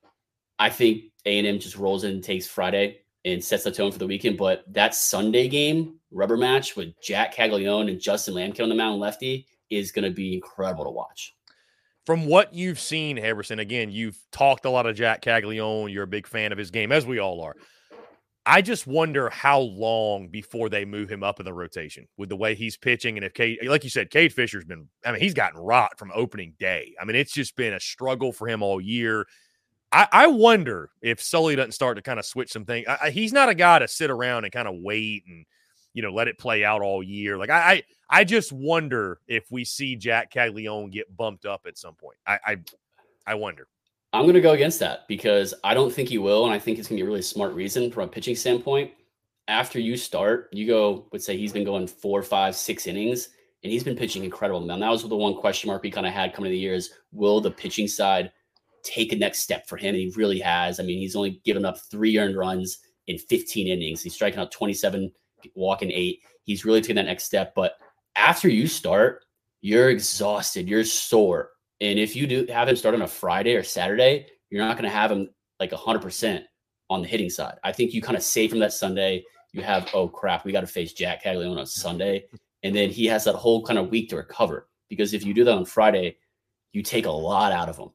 [SPEAKER 3] I think A and M just rolls in and takes Friday and sets the tone for the weekend. But that Sunday game, rubber match with Jack Caglione and Justin Lamkin on the mound lefty is going to be incredible to watch.
[SPEAKER 1] From what you've seen, Haberson, again, you've talked a lot of Jack Caglione. You're a big fan of his game, as we all are. I just wonder how long before they move him up in the rotation with the way he's pitching. And if Cade, like you said, Cade Fisher's been, I mean, he's gotten rocked from opening day. I mean, it's just been a struggle for him all year. I, I wonder if Sully doesn't start to kind of switch some things. I, he's not a guy to sit around and kind of wait and, you know, let it play out all year. Like I, I, I just wonder if we see Jack Caglione get bumped up at some point. I, I, I wonder.
[SPEAKER 3] I'm going to go against that because I don't think he will, and I think it's going to be a really smart reason from a pitching standpoint. After you start, you go, let's say he's been going four, five, six innings, and he's been pitching incredible. Now, that was the one question mark we kind of had coming to the year is, will the pitching side take a next step for him? And he really has. I mean, he's only given up three earned runs in fifteen innings. He's striking out twenty-seven, walking eight. He's really taking that next step. But after you start, you're exhausted. You're sore. And if you do have him start on a Friday or Saturday, you're not going to have him like one hundred percent on the hitting side. I think you kind of save him that Sunday. You have, oh, crap, we got to face Jack Caglione on Sunday. And then he has that whole kind of week to recover. Because if you do that on Friday, you take a lot out of him.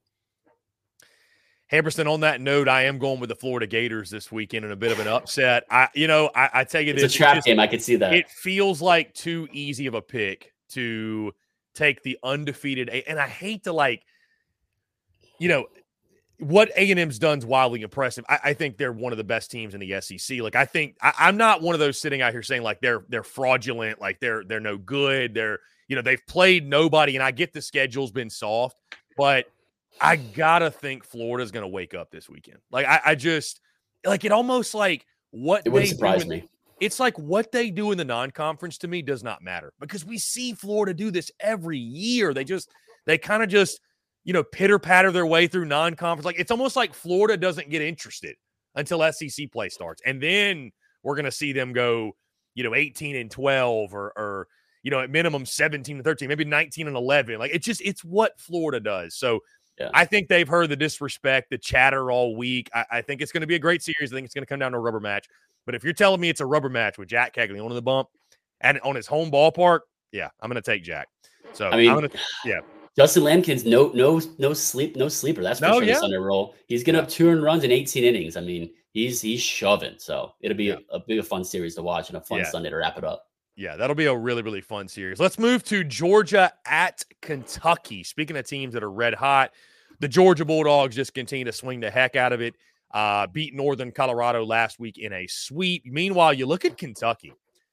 [SPEAKER 1] Haberson, on that note, I am going with the Florida Gators this weekend in a bit of an upset. I, you know, I, I tell you
[SPEAKER 3] it's
[SPEAKER 1] this.
[SPEAKER 3] It's a trap
[SPEAKER 1] just,
[SPEAKER 3] game. I could see that.
[SPEAKER 1] It feels like too easy of a pick to take the undefeated. And I hate to, like, you know, what A and M's done is wildly impressive. I, I think they're one of the best teams in the S E C. Like, I think I, I'm not one of those sitting out here saying like they're they're fraudulent, like they're they're no good. They're, you know, they've played nobody, and I get the schedule's been soft, but I gotta think Florida's gonna wake up this weekend. Like, I, I just like it almost like what
[SPEAKER 3] it wouldn't
[SPEAKER 1] they
[SPEAKER 3] surprise
[SPEAKER 1] do in,
[SPEAKER 3] me.
[SPEAKER 1] It's like what they do in the non-conference to me does not matter because we see Florida do this every year. They just they kind of just, you know, pitter-patter their way through non-conference. Like, it's almost like Florida doesn't get interested until S E C play starts. And then we're going to see them go, you know, eighteen and twelve or, or, you know, at minimum seventeen and thirteen, maybe nineteen and eleven. Like, it's just, it's what Florida does. So
[SPEAKER 3] Yeah.
[SPEAKER 1] I think they've heard the disrespect, the chatter all week. I, I think it's going to be a great series. I think it's going to come down to a rubber match. But if you're telling me it's a rubber match with Jack Kegley on the bump and on his home ballpark, yeah, I'm going to take Jack. So
[SPEAKER 3] I mean,
[SPEAKER 1] I'm going to, yeah.
[SPEAKER 3] Justin Lamkin's no no no sleep no sleeper. That's for
[SPEAKER 1] No,
[SPEAKER 3] sure.
[SPEAKER 1] yeah.
[SPEAKER 3] The Sunday roll. He's getting
[SPEAKER 1] Yeah.
[SPEAKER 3] up two earned runs in eighteen innings. I mean, he's he's shoving. So it'll be
[SPEAKER 1] Yeah.
[SPEAKER 3] a, a big a fun series to watch and a fun
[SPEAKER 1] Yeah.
[SPEAKER 3] Sunday to wrap it up.
[SPEAKER 1] Yeah, that'll be a really, really fun series. Let's move to Georgia at Kentucky. Speaking of teams that are red hot, the Georgia Bulldogs just continue to swing the heck out of it. Uh, beat Northern Colorado last week in a sweep. Meanwhile, you look at Kentucky.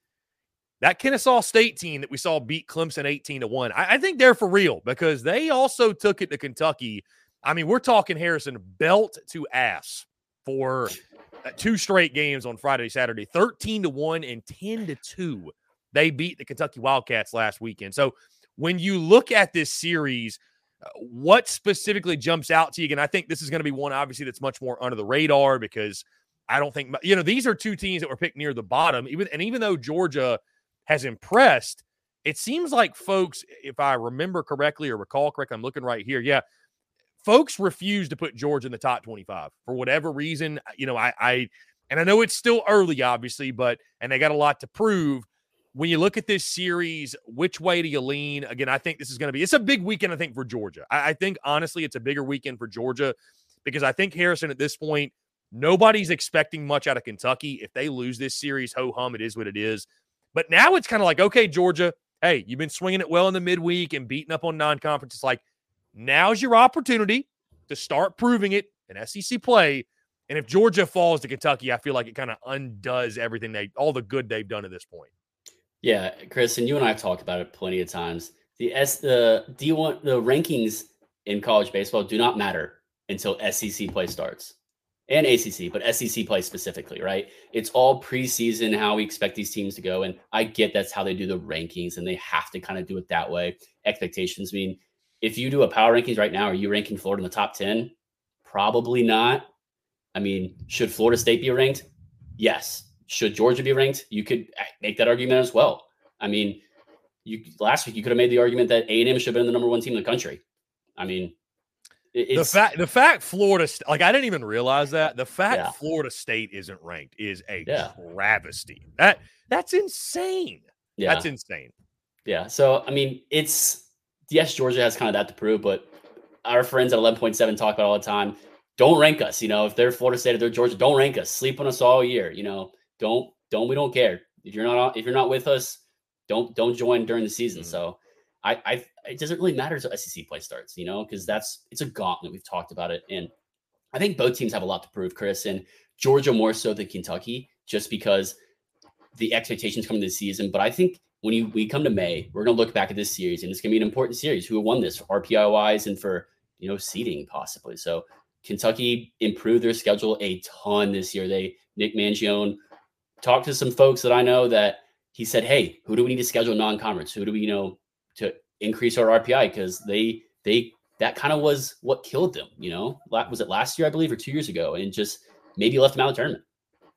[SPEAKER 1] That Kennesaw State team that we saw beat Clemson eighteen to one, I, I think they're for real because they also took it to Kentucky. I mean, we're talking, Harrison, belt to ass for two straight games on Friday, Saturday, thirteen to one and ten to two. They beat the Kentucky Wildcats last weekend. So when you look at this series, uh, what specifically jumps out to you? Again, I think this is going to be one, obviously, that's much more under the radar because I don't think, you know, these are two teams that were picked near the bottom. Even And even though Georgia has impressed, it seems like folks, if I remember correctly or recall correctly, I'm looking right here. Yeah, folks refuse to put Georgia in the top twenty-five for whatever reason. You know, I, I, and I know it's still early, obviously, but, and they got a lot to prove. When you look at this series, which way do you lean? Again, I think this is going to be, it's a big weekend, I think, for Georgia. I, I think, honestly, it's a bigger weekend for Georgia because I think, Harrison, at this point, nobody's expecting much out of Kentucky. If they lose this series, ho-hum, it is what it is. But now it's kind of like, okay, Georgia, hey, you've been swinging it well in the midweek and beating up on non-conference. It's like, now's your opportunity to start proving it in S E C play. And if Georgia falls to Kentucky, I feel like it kind of undoes everything they, all the good they've done to this point.
[SPEAKER 3] Yeah, Chris, and you and I have talked about it plenty of times. The S the D one the rankings in college baseball do not matter until S E C play starts. And A C C, but S E C play specifically, right? It's all preseason, how we expect these teams to go. And I get that's how they do the rankings, and they have to kind of do it that way. Expectations I mean, if you do a power rankings right now, are you ranking Florida in the top ten? Probably not. I mean, should Florida State be ranked? Yes. Should Georgia be ranked? You could make that argument as well. I mean, you last week you could have made the argument that A and M should have been the number one team in the country. I mean, it's,
[SPEAKER 1] the fact the fact Florida, like I didn't even realize that the fact
[SPEAKER 3] yeah.
[SPEAKER 1] Florida State isn't ranked is a
[SPEAKER 3] yeah.
[SPEAKER 1] travesty. That that's insane.
[SPEAKER 3] Yeah,
[SPEAKER 1] that's insane.
[SPEAKER 3] Yeah. So I mean, it's yes, Georgia has kind of that to prove, but our friends at eleven point seven talk about it all the time. Don't rank us. You know, if they're Florida State or they're Georgia, don't rank us. Sleep on us all year. You know, don't don't we don't care if you're not if you're not with us. Don't don't join during the season. Mm-hmm. So. I, I, it doesn't really matter until S E C play starts, you know, because that's it's a gauntlet. We've talked about it, and I think both teams have a lot to prove, Chris, and Georgia more so than Kentucky, just because the expectations coming this season. But I think when you we come to May, we're going to look back at this series, and it's going to be an important series. Who won this for R P I wise and for you know seeding possibly? So Kentucky improved their schedule a ton this year. They Nick Mangione talked to some folks that I know that he said, "Hey, who do we need to schedule non-conference? Who do we you know?" to increase our R P I because they they that kind of was what killed them, you know. Was it last year, I believe, or two years ago, and just maybe left them out of the tournament.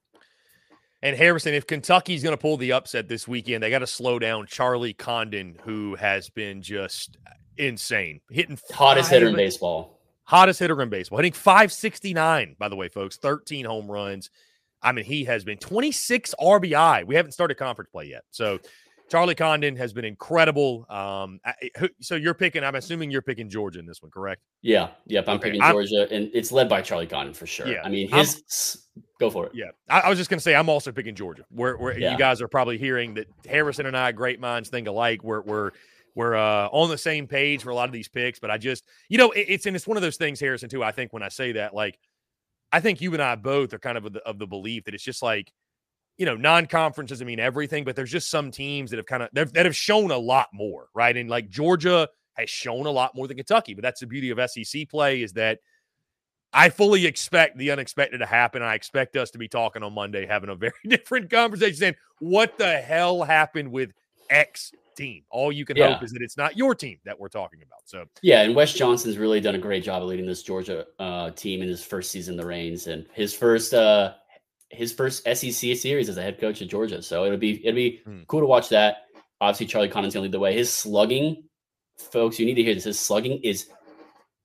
[SPEAKER 1] And Harrison, if Kentucky's going to pull the upset this weekend, they got to slow down Charlie Condon, who has been just insane, hitting
[SPEAKER 3] hottest hitter in baseball,
[SPEAKER 1] hottest hitter in baseball, hitting five sixty-nine. By the way, folks, thirteen home runs. I mean, he has been twenty-six R B I. We haven't started conference play yet, so. Charlie Condon has been incredible. Um, so you're picking, I'm assuming you're picking Georgia in this one, correct?
[SPEAKER 3] Yeah. Yep. I'm okay. picking Georgia, I'm, and it's led by Charlie Condon for sure. Yeah, I mean, his I'm, go for it.
[SPEAKER 1] Yeah. I, I was just going to say, I'm also picking Georgia. Where, where yeah. you guys are probably hearing that Harrison and I, great minds think alike. We're, we're, we're uh, on the same page for a lot of these picks, but I just, you know, it, it's, and it's one of those things, Harrison, too. I think when I say that, like, I think you and I both are kind of of the, of the belief that it's just like, you know, non-conference doesn't mean everything, but there's just some teams that have kind of that have shown a lot more, right? And like Georgia has shown a lot more than Kentucky, but that's the beauty of S E C play is that I fully expect the unexpected to happen. I expect us to be talking on Monday, having a very different conversation saying, what the hell happened with X team? All you can yeah. hope is that it's not your team that we're talking about. So
[SPEAKER 3] yeah, and Wes Johnson's really done a great job of leading this Georgia uh, team in his first season in the reins and his first uh, – his first S E C series as a head coach at Georgia. So it'll be, it'll be mm. cool to watch that. Obviously Charlie Condon's going to lead the way. His slugging, folks, you need to hear this. His slugging is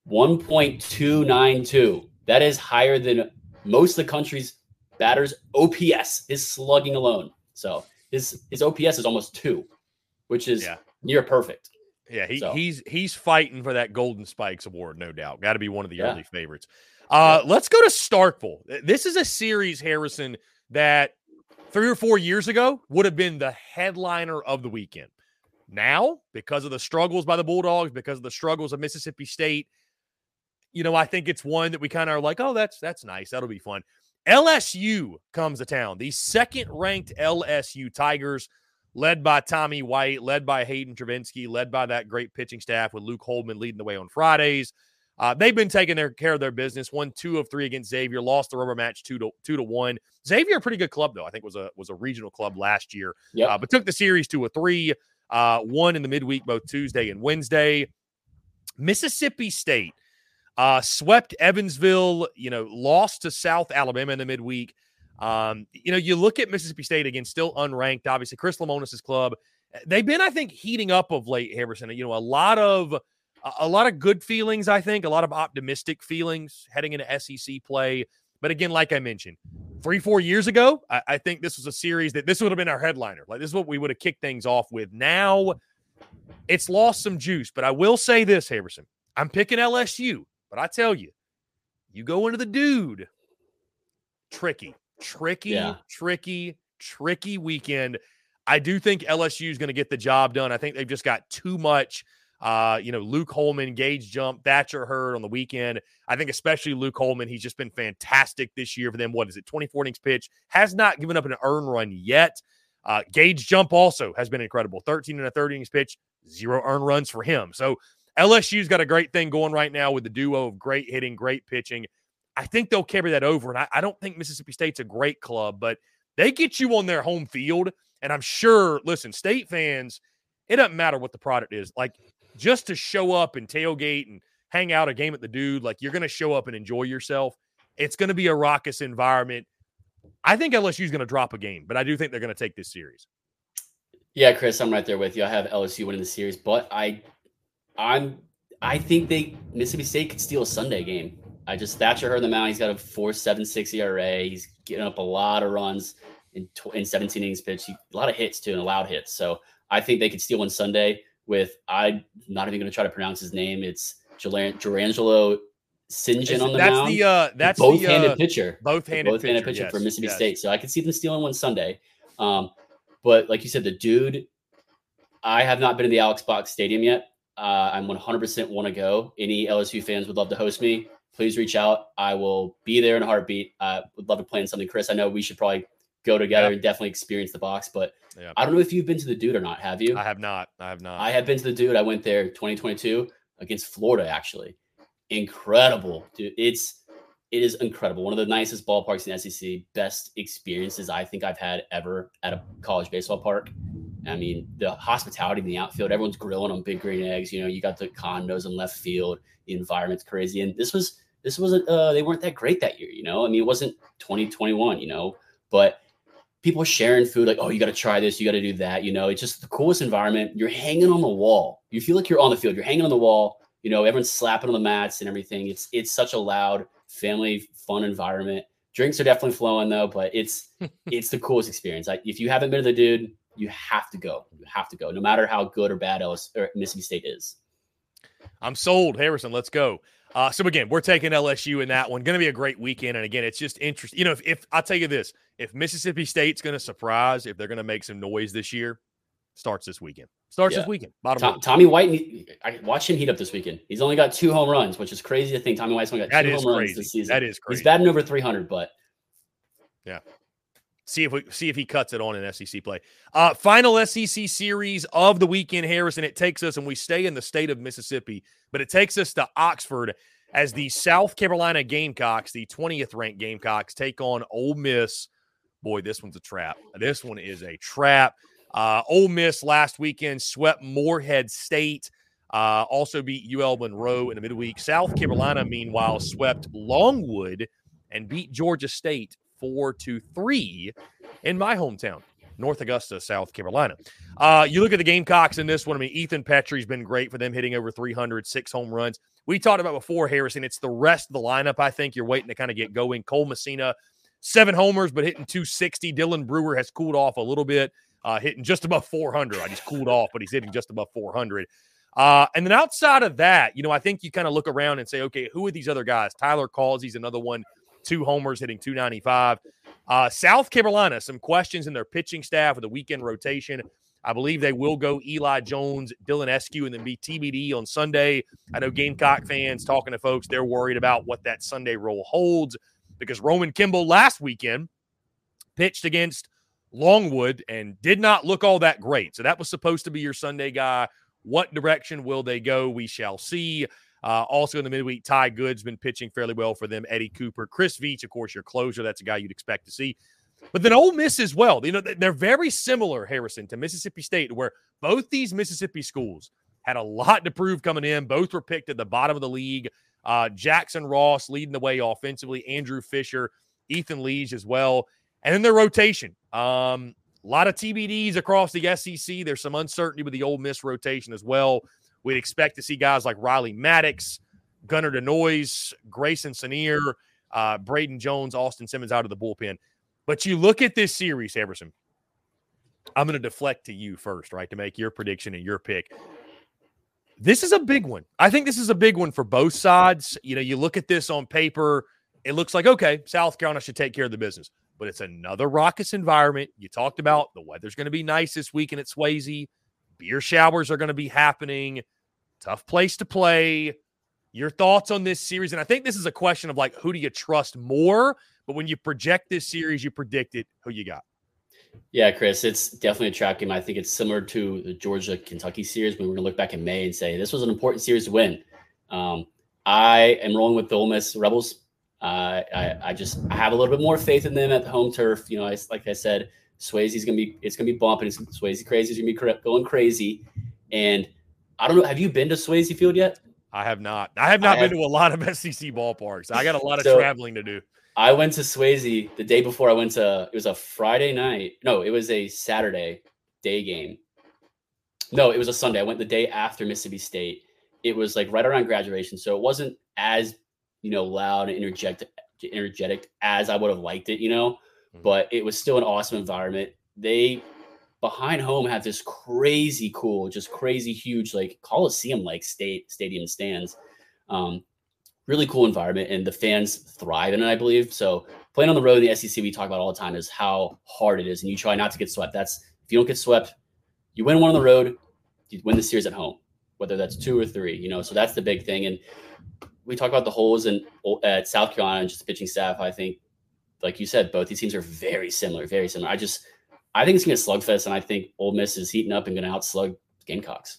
[SPEAKER 3] one point two nine two. That is higher than most of the country's batters' O P S, his slugging alone. So his his O P S is almost two, which is yeah. near perfect.
[SPEAKER 1] Yeah, he,
[SPEAKER 3] so.
[SPEAKER 1] he's he's fighting for that Golden Spikes Award, no doubt. Got to be one of the
[SPEAKER 3] yeah.
[SPEAKER 1] early favorites. Uh, yeah. Let's go to Starkville. This is a series, Harrison, that three or four years ago would have been the headliner of the weekend. Now, because of the struggles by the Bulldogs, because of the struggles of Mississippi State, you know, I think it's one that we kind of are like, oh, that's that's nice. That'll be fun. L S U comes to town. The second-ranked L S U Tigers, led by Tommy White, led by Hayden Travinski, led by that great pitching staff with Luke Holman leading the way on Fridays. Uh, they've been taking their care of their business. Won two of three against Xavier. Lost the rubber match two to two to one. Xavier, a pretty good club though. I think was a was a regional club last year.
[SPEAKER 3] Yep.
[SPEAKER 1] Uh, but took the series to a three. Uh, one in the midweek, both Tuesday and Wednesday. Mississippi State uh, swept Evansville. You know, lost to South Alabama in the midweek. Um, you know, you look at Mississippi State again, still unranked. Obviously, Chris Lemonis' club. They've been, I think, heating up of late, Harrison. You know, a lot of a lot of good feelings. I think a lot of optimistic feelings heading into S E C play. But again, like I mentioned, three, four years ago, I, I think this was a series that this would have been our headliner. Like this is what we would have kicked things off with. Now it's lost some juice. But I will say this, Harrison, I'm picking L S U. But I tell you, you go into the dude, tricky. Tricky, yeah. tricky, tricky weekend. I do think L S U is going to get the job done. I think they've just got too much, uh, you know, Luke Holman, Gage Jump, Thatcher Hurd on the weekend. I think especially Luke Holman, he's just been fantastic this year for them. What is it, twenty-four innings pitch? Has not given up an earned run yet. Uh, Gage Jump also has been incredible. thirteen and a third innings pitch, zero earned runs for him. So L S U's got a great thing going right now with the duo of great hitting, great pitching. I think they'll carry that over. And I, I don't think Mississippi State's a great club, but they get you on their home field. And I'm sure, listen, State fans, it doesn't matter what the product is. Like, just to show up and tailgate and hang out a game at the dude, like, you're going to show up and enjoy yourself. It's going to be a raucous environment. I think L S U's going to drop a game, but I do think they're going to take this series.
[SPEAKER 3] Yeah, Chris, I'm right there with you. I have L S U winning the series, but I, I'm, I think they Mississippi State could steal a Sunday game. I just Thatcher Hurd the mound. He's got a four point seven six E R A. He's getting up a lot of runs in in seventeen innings pitched. He, a lot of hits too, and allowed hits. So I think they could steal one Sunday with. I'm not even going to try to pronounce his name. It's Jurangelo Sinjin on the
[SPEAKER 1] that's
[SPEAKER 3] mound.
[SPEAKER 1] The, uh, that's
[SPEAKER 3] both-handed
[SPEAKER 1] the uh,
[SPEAKER 3] pitcher.
[SPEAKER 1] Both-handed,
[SPEAKER 3] both-handed
[SPEAKER 1] pitcher,
[SPEAKER 3] pitcher
[SPEAKER 1] yes,
[SPEAKER 3] for Mississippi
[SPEAKER 1] yes.
[SPEAKER 3] State. So I could see them stealing one Sunday. Um, but like you said, the dude. I have not been to the Alex Box Stadium yet. Uh, I'm one hundred percent want to go. Any L S U fans would love to host me. Please reach out. I will be there in a heartbeat. I uh, would love to plan something. Chris, I know we should probably go together yeah. and definitely experience the box, but yeah. I don't know if you've been to the dude or not. Have you?
[SPEAKER 1] I have not. I have not.
[SPEAKER 3] I have been to the dude. I went there twenty twenty-two against Florida, actually. Incredible, dude. It's, it is incredible. One of the nicest ballparks in the S E C. Best experiences I think I've had ever at a college baseball park. I mean, the hospitality in the outfield, everyone's grilling on Big Green Eggs. You know, you got the condos in left field. The environment's crazy. And this was, this wasn't, uh, they weren't that great that year, you know? I mean, it wasn't twenty twenty-one, you know, but people sharing food, like, oh, you got to try this, you got to do that. You know, it's just the coolest environment. You're hanging on the wall. You feel like you're on the field. You're hanging on the wall. You know, everyone's slapping on the mats and everything. It's, it's such a loud, family, fun environment. Drinks are definitely flowing though, but it's, it's the coolest experience. Like, if you haven't been to the dude, you have to go. You have to go, no matter how good or bad L S or Mississippi State is.
[SPEAKER 1] I'm sold, Harrison. Let's go. Uh, so again, we're taking L S U in that one. Going to be a great weekend. And again, it's just interesting. You know, if, if I'll tell you this, if Mississippi State's going to surprise, if they're going to make some noise this year, starts this weekend. Starts yeah. this weekend. Bottom
[SPEAKER 3] Tom, Tommy White, I watched him heat up this weekend. He's only got two home runs, which is crazy to think. Tommy White's only got
[SPEAKER 1] that
[SPEAKER 3] two home
[SPEAKER 1] crazy.
[SPEAKER 3] runs this season.
[SPEAKER 1] That is crazy.
[SPEAKER 3] He's batting over three hundred, but
[SPEAKER 1] yeah. See if we see if he cuts it on in S E C play. Uh, final S E C series of the weekend, Harrison. It takes us, and we stay in the state of Mississippi, but it takes us to Oxford as the South Carolina Gamecocks, the twentieth ranked Gamecocks, take on Ole Miss. Boy, this one's a trap. This one is a trap. Uh, Ole Miss last weekend swept Morehead State, uh, also beat U L Monroe in the midweek. South Carolina, meanwhile, swept Longwood and beat Georgia State four to three in my hometown, North Augusta, South Carolina. Uh, you look at the Gamecocks in this one. I mean, Ethan Petrie's been great for them, hitting over three hundred, six home runs. we talked about before, Harrison, it's the rest of the lineup I think you're waiting to kind of get going. Cole Messina, seven homers, but hitting two sixty. Dylan Brewer has cooled off a little bit, uh, hitting just above four hundred. I just cooled off, but he's hitting just above four hundred. Uh, and then outside of that, you know, I think you kind of look around and say, okay, who are these other guys? Tyler Causey's another one, two homers, hitting two ninety-five. Uh, South Carolina, some questions in their pitching staff with the weekend rotation. I believe they will go Eli Jones, Dylan Eskew, and then be T B D on Sunday. I know Gamecock fans talking to folks, they're worried about what that Sunday role holds because Roman Kimball last weekend pitched against Longwood and did not look all that great. So that was supposed to be your Sunday guy. What direction will they go? We shall see. Uh, also in the midweek, Ty Good's been pitching fairly well for them. Eddie Cooper, Chris Veach, of course, your closer. That's a guy you'd expect to see. But then Ole Miss as well. You know, they're very similar, Harrison, to Mississippi State, where both these Mississippi schools had a lot to prove coming in. Both were picked at the bottom of the league. Uh, Jackson Ross leading the way offensively. Andrew Fisher, Ethan Liege as well. And then their rotation. Um, a lot of T B Ds across the S E C. There's some uncertainty with the Ole Miss rotation as well. We'd expect to see guys like Riley Maddox, Gunnar DeNoyes, Grayson Sanier, uh, Braden Jones, Austin Simmons out of the bullpen. But you look at this series, Harrison. I'm going to deflect to you first, right, to make your prediction and your pick. This is a big one. I think this is a big one for both sides. You know, you look at this on paper, it looks like, okay, South Carolina should take care of the business. But it's another raucous environment. You talked about the weather's going to be nice this weekend at Swayze. Beer showers are going to be happening. Tough place to play. Your thoughts on this series? And I think this is a question of, like, who do you trust more? But when you project this series, you predict it. Who you got?
[SPEAKER 3] Yeah, Chris, it's definitely a trap game. I think it's similar to the Georgia-Kentucky series when we're going to look back in May and say this was an important series to win. Um, I am rolling with the Ole Miss Rebels. Uh, I, I just I have a little bit more faith in them at the home turf. You know, I, like I said, Swayze's going to be – it's going to be bumping. It's, Swayze crazy is going to be going crazy. And I don't know – have you been to Swayze Field yet?
[SPEAKER 1] I have not. I have not
[SPEAKER 3] I
[SPEAKER 1] been
[SPEAKER 3] have,
[SPEAKER 1] to a lot of S E C ballparks. I got a lot of
[SPEAKER 3] so,
[SPEAKER 1] traveling to do.
[SPEAKER 3] I went to Swayze the day before I went to, it was a Friday night. No, it was a Saturday day game. No, it was a Sunday. I went the day after Mississippi State. It was like right around graduation. So it wasn't as, you know, loud and energetic, energetic as I would have liked it, you know, mm-hmm. but it was still an awesome environment. They behind home have this crazy cool, just crazy huge, like Coliseum, like state stadium stands. Um, Really cool environment, and the fans thrive in it, I believe. So playing on the road in the S E C, we talk about all the time, is how hard it is, and you try not to get swept. That's if you don't get swept, you win one on the road, you win the series at home, whether that's two or three. You know, so that's the big thing. And we talk about the holes in at South Carolina and just the pitching staff. I think, like you said, both these teams are very similar, very similar. I just, I think it's going to be a slugfest, and I think Ole Miss is heating up and going to outslug Gamecocks.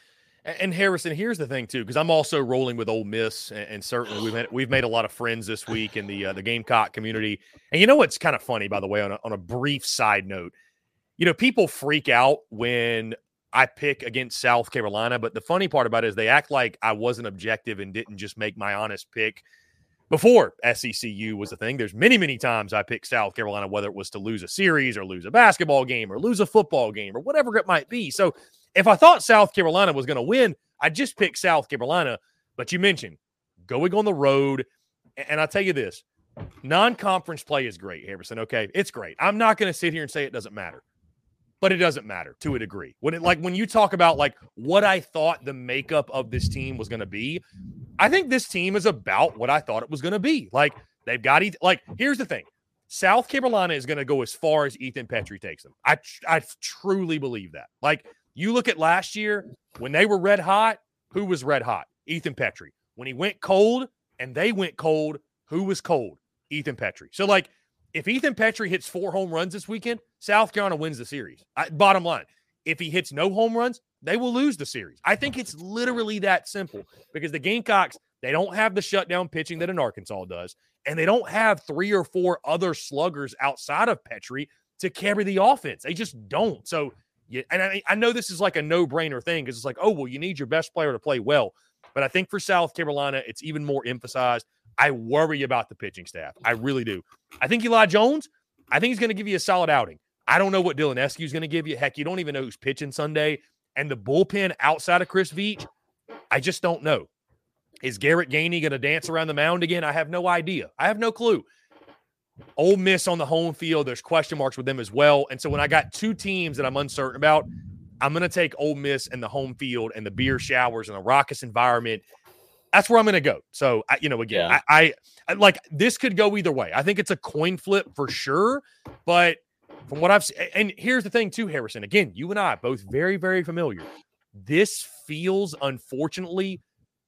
[SPEAKER 1] And Harrison, here's the thing too, because I'm also rolling with Ole Miss, and, and certainly we've made, we've made a lot of friends this week in the uh, the Gamecock community. And you know what's kind of funny, by the way, on a, on a brief side note, you know, people freak out when I pick against South Carolina, but the funny part about it is they act like I wasn't objective and didn't just make my honest pick before S E C U was a thing. There's many, many times I picked South Carolina, whether it was to lose a series or lose a basketball game or lose a football game or whatever it might be. So if I thought South Carolina was going to win, I just picked South Carolina. But you mentioned going on the road. And I'll tell you this, non-conference play is great, Harrison. Okay, it's great. I'm not going to sit here and say it doesn't matter. But it doesn't matter to a degree. When it, like when you talk about like what I thought the makeup of this team was going to be, I think this team is about what I thought it was going to be. Like they've got – like here's the thing. South Carolina is going to go as far as Ethan Petrie takes them. I I truly believe that. Like – you look at last year, when they were red hot, who was red hot? Ethan Petrie. When he went cold and they went cold, who was cold? Ethan Petrie. So, like, if Ethan Petrie hits four home runs this weekend, South Carolina wins the series. I, bottom line, if he hits no home runs, they will lose the series. I think it's literally that simple because the Gamecocks, they don't have the shutdown pitching that an Arkansas does, and they don't have three or four other sluggers outside of Petrie to carry the offense. They just don't. So, yeah, and I, I know this is like a no-brainer thing because it's like, oh, well, you need your best player to play well. But I think for South Carolina, it's even more emphasized. I worry about the pitching staff. I really do. I think Eli Jones, I think he's going to give you a solid outing. I don't know what Dylan Eskew is going to give you. Heck, you don't even know who's pitching Sunday. And the bullpen outside of Chris Veach, I just don't know. Is Garrett Gainey going to dance around the mound again? I have no idea. I have no clue. Ole Miss on the home field, there's question marks with them as well. And so when I got two teams that I'm uncertain about, I'm going to take Ole Miss and the home field and the beer showers and the raucous environment. That's where I'm going to go. So, I, you know, again, yeah. I, I, I like this could go either way. I think it's a coin flip for sure. But from what I've seen, and here's the thing too, Harrison, again, you and I both very, very familiar. This feels, unfortunately,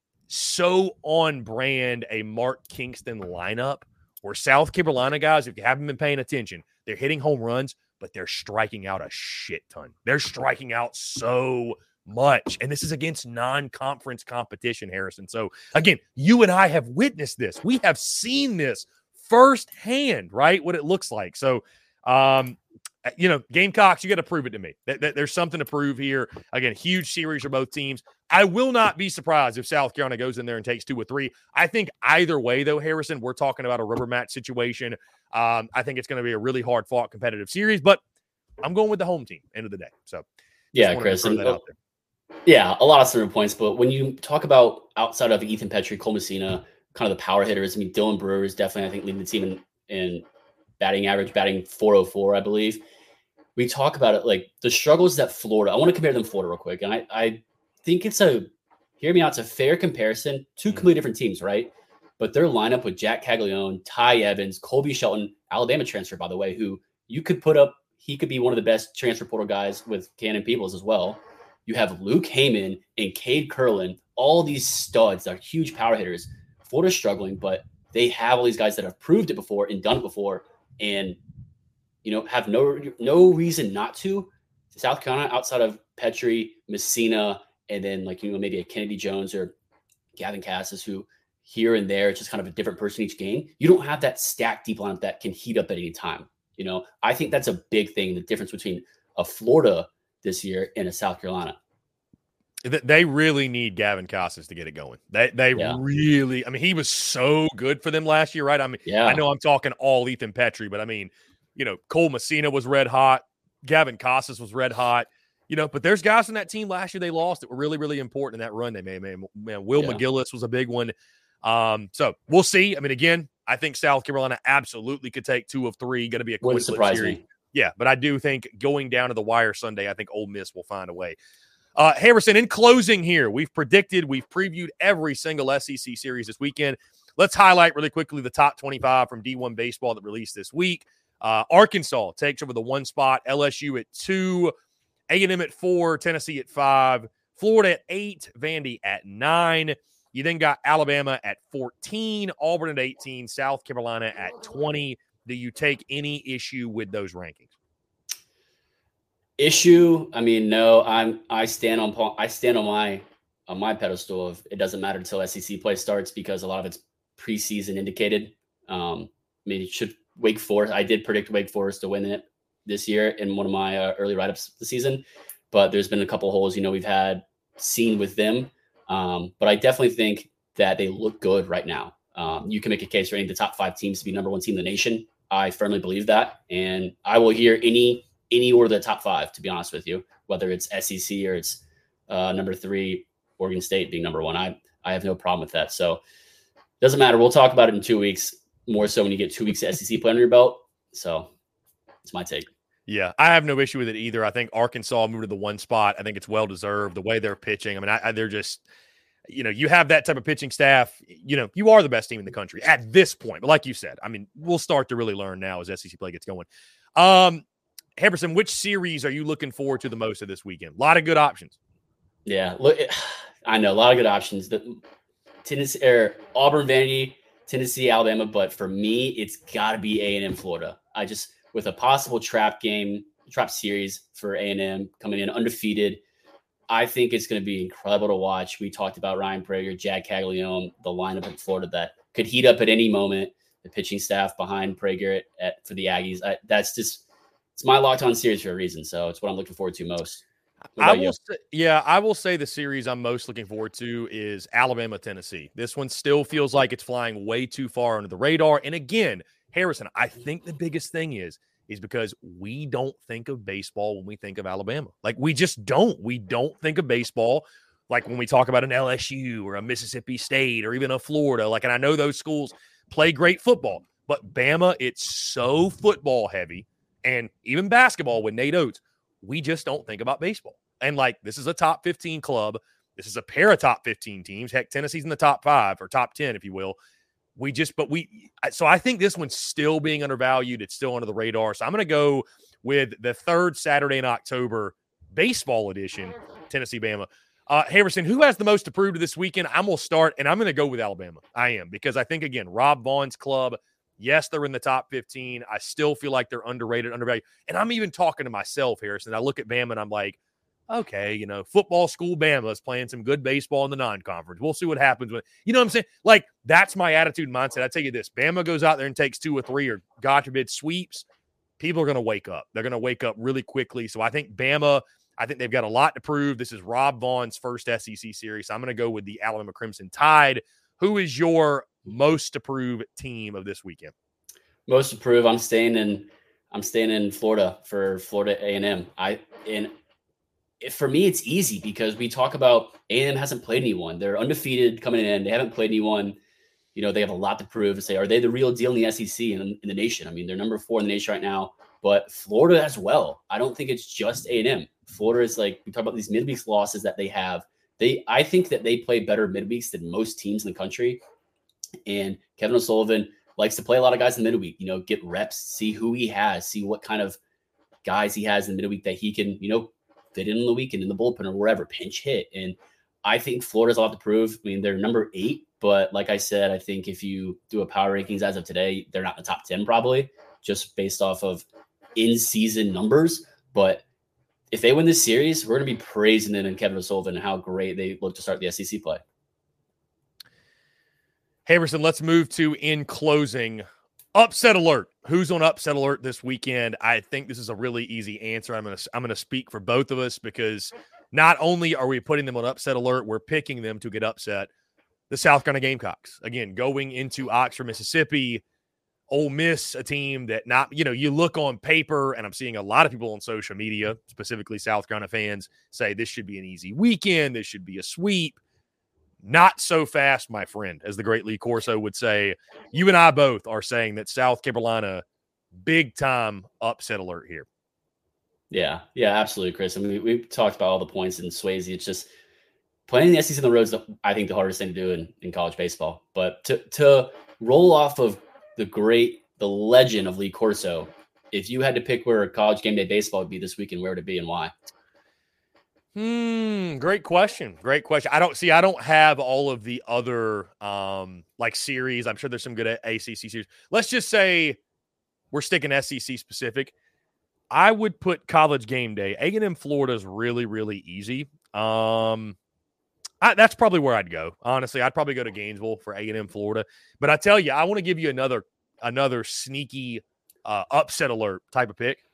[SPEAKER 1] so on brand a Mark Kingston lineup where South Carolina guys, if you haven't been paying attention, they're hitting home runs, but they're striking out a shit ton. They're striking out so much. And this is against non-conference competition, Harrison. So again, you and I have witnessed this. We have seen this firsthand, right? What it looks like. So, um, you know, Gamecocks, you got to prove it to me. That, that there's something to prove here. Again, huge series for both teams. I will not be surprised if South Carolina goes in there and takes two or three. I think either way, though, Harrison, we're talking about a rubber match situation. Um, I think it's going to be a really hard-fought competitive series, but I'm going with the home team, end of the day. So,
[SPEAKER 3] yeah, Chris. And, uh, yeah, a lot of certain points, but when you talk about outside of Ethan Petrie, Cole Messina, kind of the power hitters, I mean, Dylan Brewer is definitely, I think, leading the team in, in batting average, batting four oh four, I believe. We talk about it like the struggles that Florida, I want to compare them to Florida real quick. And I, I think it's a, hear me out, it's a fair comparison. Two completely different teams, right? But their lineup with Jack Caglione, Ty Evans, Colby Shelton, Alabama transfer, by the way, who you could put up, he could be one of the best transfer portal guys with Cannon Peebles as well. You have Luke Heyman and Cade Curlin, all these studs that are huge power hitters. Florida's struggling, but they have all these guys that have proved it before and done it before. And you know, have no no reason not to. South Carolina, outside of Petrie, Messina, and then like, you know, maybe a Kennedy Jones or Gavin Cassis, who here and there, it's just kind of a different person each game. You don't have that stacked deep lineup that can heat up at any time. You know, I think that's a big thing, the difference between a Florida this year and a South Carolina.
[SPEAKER 1] They really need Gavin Cassis to get it going. They they yeah. really, I mean, he was so good for them last year, right? I mean, yeah. I know I'm talking all Ethan Petrie, but I mean, you know, Cole Messina was red hot. Gavin Cassis was red hot. You know, but there's guys in that team last year they lost that were really, really important in that run they made. Man, man Will yeah. McGillis was a big one. Um, so we'll see. I mean, again, I think South Carolina absolutely could take two of three. Going to be a coin flip series. Me. Yeah, but I do think going down to the wire Sunday, I think Ole Miss will find a way. Uh, Harrison, in closing here, we've predicted, we've previewed every single S E C series this weekend. Let's highlight really quickly the top twenty-five from D one baseball that released this week. Uh, Arkansas takes over the one spot, L S U at two, A and M at four, Tennessee at five, Florida at eight, Vandy at nine. You then got Alabama at fourteen, Auburn at eighteen, South Carolina at twenty. Do you take any issue with those rankings?
[SPEAKER 3] Issue? I mean, no. I'm. I stand on. I stand on my on my pedestal of it doesn't matter until S E C play starts because a lot of it's preseason indicated. Um, I mean, it should. Wake Forest. I did predict Wake Forest to win it this year in one of my uh, early write-ups of the season, but there's been a couple of holes, you know, we've had seen with them. Um, but I definitely think that they look good right now. Um, you can make a case for any of the top five teams to be number one team in the nation. I firmly believe that. And I will hear any, any order of the top five, to be honest with you, whether it's S E C or it's uh, number three, Oregon State being number one. I, I have no problem with that. So doesn't matter. We'll talk about it in two weeks. More so when you get two weeks of S E C play under your belt. So it's my take.
[SPEAKER 1] Yeah, I have no issue with it either. I think Arkansas moved to the one spot. I think it's well-deserved. The way they're pitching, I mean, I, I, they're just, you know, you have that type of pitching staff, you know, you are the best team in the country at this point. But like you said, I mean, we'll start to really learn now as S E C play gets going. Um, Harrison, which series are you looking forward to the most of this weekend? A lot of good options.
[SPEAKER 3] Yeah, look, I know, a lot of good options. The Tennessee or Auburn, Vandy, Tennessee, Alabama, but for me, it's got to be A and M, Florida. I just, with a possible trap game, trap series for A and M coming in undefeated, I think it's going to be incredible to watch. We talked about Ryan Prager, Jack Caglione, the lineup in Florida that could heat up at any moment. The pitching staff behind Prager at, at for the Aggies. I, that's just, it's my locked on series for a reason. So it's what I'm looking forward to most.
[SPEAKER 1] I will say, yeah, I will say the series I'm most looking forward to is Alabama, Tennessee. This one still feels like it's flying way too far under the radar. And again, Harrison, I think the biggest thing is, is because we don't think of baseball when we think of Alabama. Like we just don't. We don't think of baseball like when we talk about an L S U or a Mississippi State or even a Florida, like, and I know those schools play great football, but Bama, it's so football heavy, and even basketball with Nate Oates, we just don't think about baseball. And like, this is a top fifteen club. This is a pair of top fifteen teams. Heck, Tennessee's in the top five or top ten, if you will. We just, but we, so I think this one's still being undervalued. It's still under the radar. So I'm going to go with the third Saturday in October baseball edition, Tennessee Bama. Uh, Harrison, who has the most to prove to this weekend? I'm going to start, and I'm going to go with Alabama. I am, because I think, again, Rob Vaughn's club, yes, they're in the top fifteen. I still feel like they're underrated, undervalued. And I'm even talking to myself, Harrison. I look at Bama, and I'm like, okay, you know, football school Bama is playing some good baseball in the non-conference. We'll see what happens with, you know what I'm saying? Like, that's my attitude and mindset. I tell you this, Bama goes out there and takes two or three, or God forbid sweeps, people are going to wake up. They're going to wake up really quickly. So I think Bama, I think they've got a lot to prove. This is Rob Vaughn's first S E C series. So I'm going to go with the Alabama Crimson Tide. Who is your most to prove team of this weekend?
[SPEAKER 3] Most to prove, I'm staying in, I'm staying in Florida for Florida A and M. I, and for me, it's easy because we talk about A and M hasn't played anyone. They're undefeated coming in. They haven't played anyone. You know, they have a lot to prove and say, are they the real deal in the S E C and in, in the nation? I mean, they're number four in the nation right now, but Florida as well. I don't think it's just A and M. Florida is, like, we talk about these midweek losses that they have. They, I think that they play better midweeks than most teams in the country. And Kevin O'Sullivan likes to play a lot of guys in the midweek, you know, get reps, see who he has, see what kind of guys he has in the midweek that he can, you know, fit in, in the weekend in the bullpen or wherever, pinch hit. And I think Florida's a lot to prove. I mean, they're number eight, but like I said, I think if you do a power rankings as of today, they're not in the top ten probably, just based off of in-season numbers. But if they win this series, we're going to be praising them and Kevin O'Sullivan and how great they look to start the S E C play.
[SPEAKER 1] Harrison, let's move to, in closing, upset alert. Who's on upset alert this weekend? I think this is a really easy answer. I'm going to I'm going to speak for both of us, because not only are we putting them on upset alert, we're picking them to get upset. The South Carolina Gamecocks, again, going into Oxford, Mississippi. Ole Miss, a team that, not, you know, you look on paper, and I'm seeing a lot of people on social media, specifically South Carolina fans, say this should be an easy weekend. This should be a sweep. Not so fast, my friend, as the great Lee Corso would say. You and I both are saying that South Carolina, big time upset alert here.
[SPEAKER 3] Yeah, yeah, absolutely, Chris. I mean, we, we've talked about all the points in Swayze. It's just playing the S E C on the road is, I think, the hardest thing to do in, in college baseball. But to to roll off of the great, the legend of Lee Corso, if you had to pick where college game day baseball would be this weekend, where would it be and why?
[SPEAKER 1] Hmm. Great question. Great question. I don't see, I don't have all of the other, um, like series. I'm sure there's some good A C C series. Let's just say we're sticking S E C specific. I would put college game day. A and M Florida is really, really easy. Um, I, that's probably where I'd go. Honestly, I'd probably go to Gainesville for A and M Florida. But I tell you, I want to give you another, another sneaky uh, upset alert type of pick.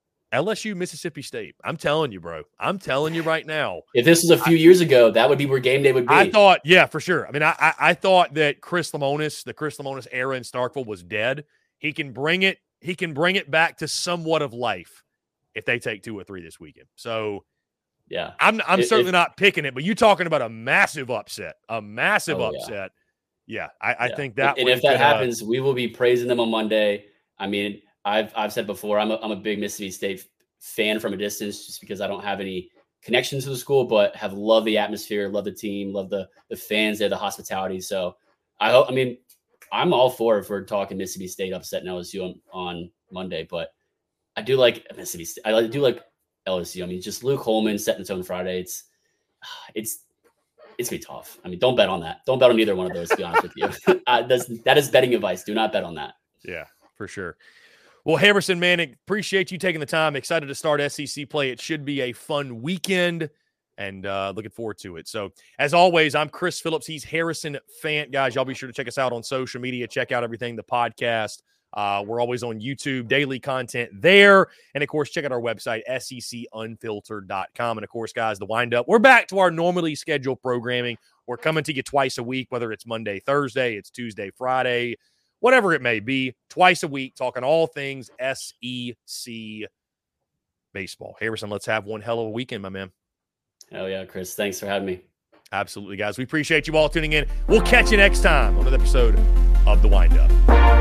[SPEAKER 1] L S U, Mississippi State. I'm telling you, bro. I'm telling you right now.
[SPEAKER 3] If this was a few I, years ago, that would be where game day would be.
[SPEAKER 1] I thought, yeah, for sure. I mean, I, I I thought that Chris Lemonis, the Chris Lemonis era in Starkville, was dead. He can bring it. He can bring it back to somewhat of life if they take two or three this weekend. So,
[SPEAKER 3] yeah,
[SPEAKER 1] I'm I'm
[SPEAKER 3] it,
[SPEAKER 1] certainly
[SPEAKER 3] it,
[SPEAKER 1] not picking it. But you talking about a massive upset, a massive
[SPEAKER 3] oh,
[SPEAKER 1] upset. Yeah, yeah I, I
[SPEAKER 3] yeah.
[SPEAKER 1] think that.
[SPEAKER 3] And if that happens, we will be praising them on Monday. I mean, I've I've said before, I'm a, I'm a big Mississippi State fan from a distance, just because I don't have any connections to the school, but have loved the atmosphere, love the team, love the the fans there, the hospitality. So I hope, I mean, I'm all for it if we're talking Mississippi State upset and L S U on, on Monday, but I do like Mississippi State. I do like L S U. I mean, just Luke Holman setting its own Friday. It's, it's, it's gonna be tough. I mean, don't bet on that. Don't bet on either one of those, to be honest with you. uh, that's, that is betting advice. Do not bet on that.
[SPEAKER 1] Yeah, for sure. Well, Harrison, man, appreciate you taking the time. Excited to start S E C play. It should be a fun weekend, and uh, looking forward to it. So, as always, I'm Chris Phillips. He's Harrison Fant. Guys, y'all be sure to check us out on social media. Check out everything, the podcast. Uh, we're always on YouTube, daily content there. And, of course, check out our website, S E C unfiltered dot com. And, of course, guys, the wind-up, we're back to our normally scheduled programming. We're coming to you twice a week, whether it's Monday, Thursday, it's Tuesday, Friday, whatever it may be, twice a week, talking all things S E C baseball. Harrison, let's have one hell of a weekend, my man.
[SPEAKER 3] Hell yeah, Chris. Thanks for having me.
[SPEAKER 1] Absolutely, guys. We appreciate you all tuning in. We'll catch you next time on another episode of The Wind Up.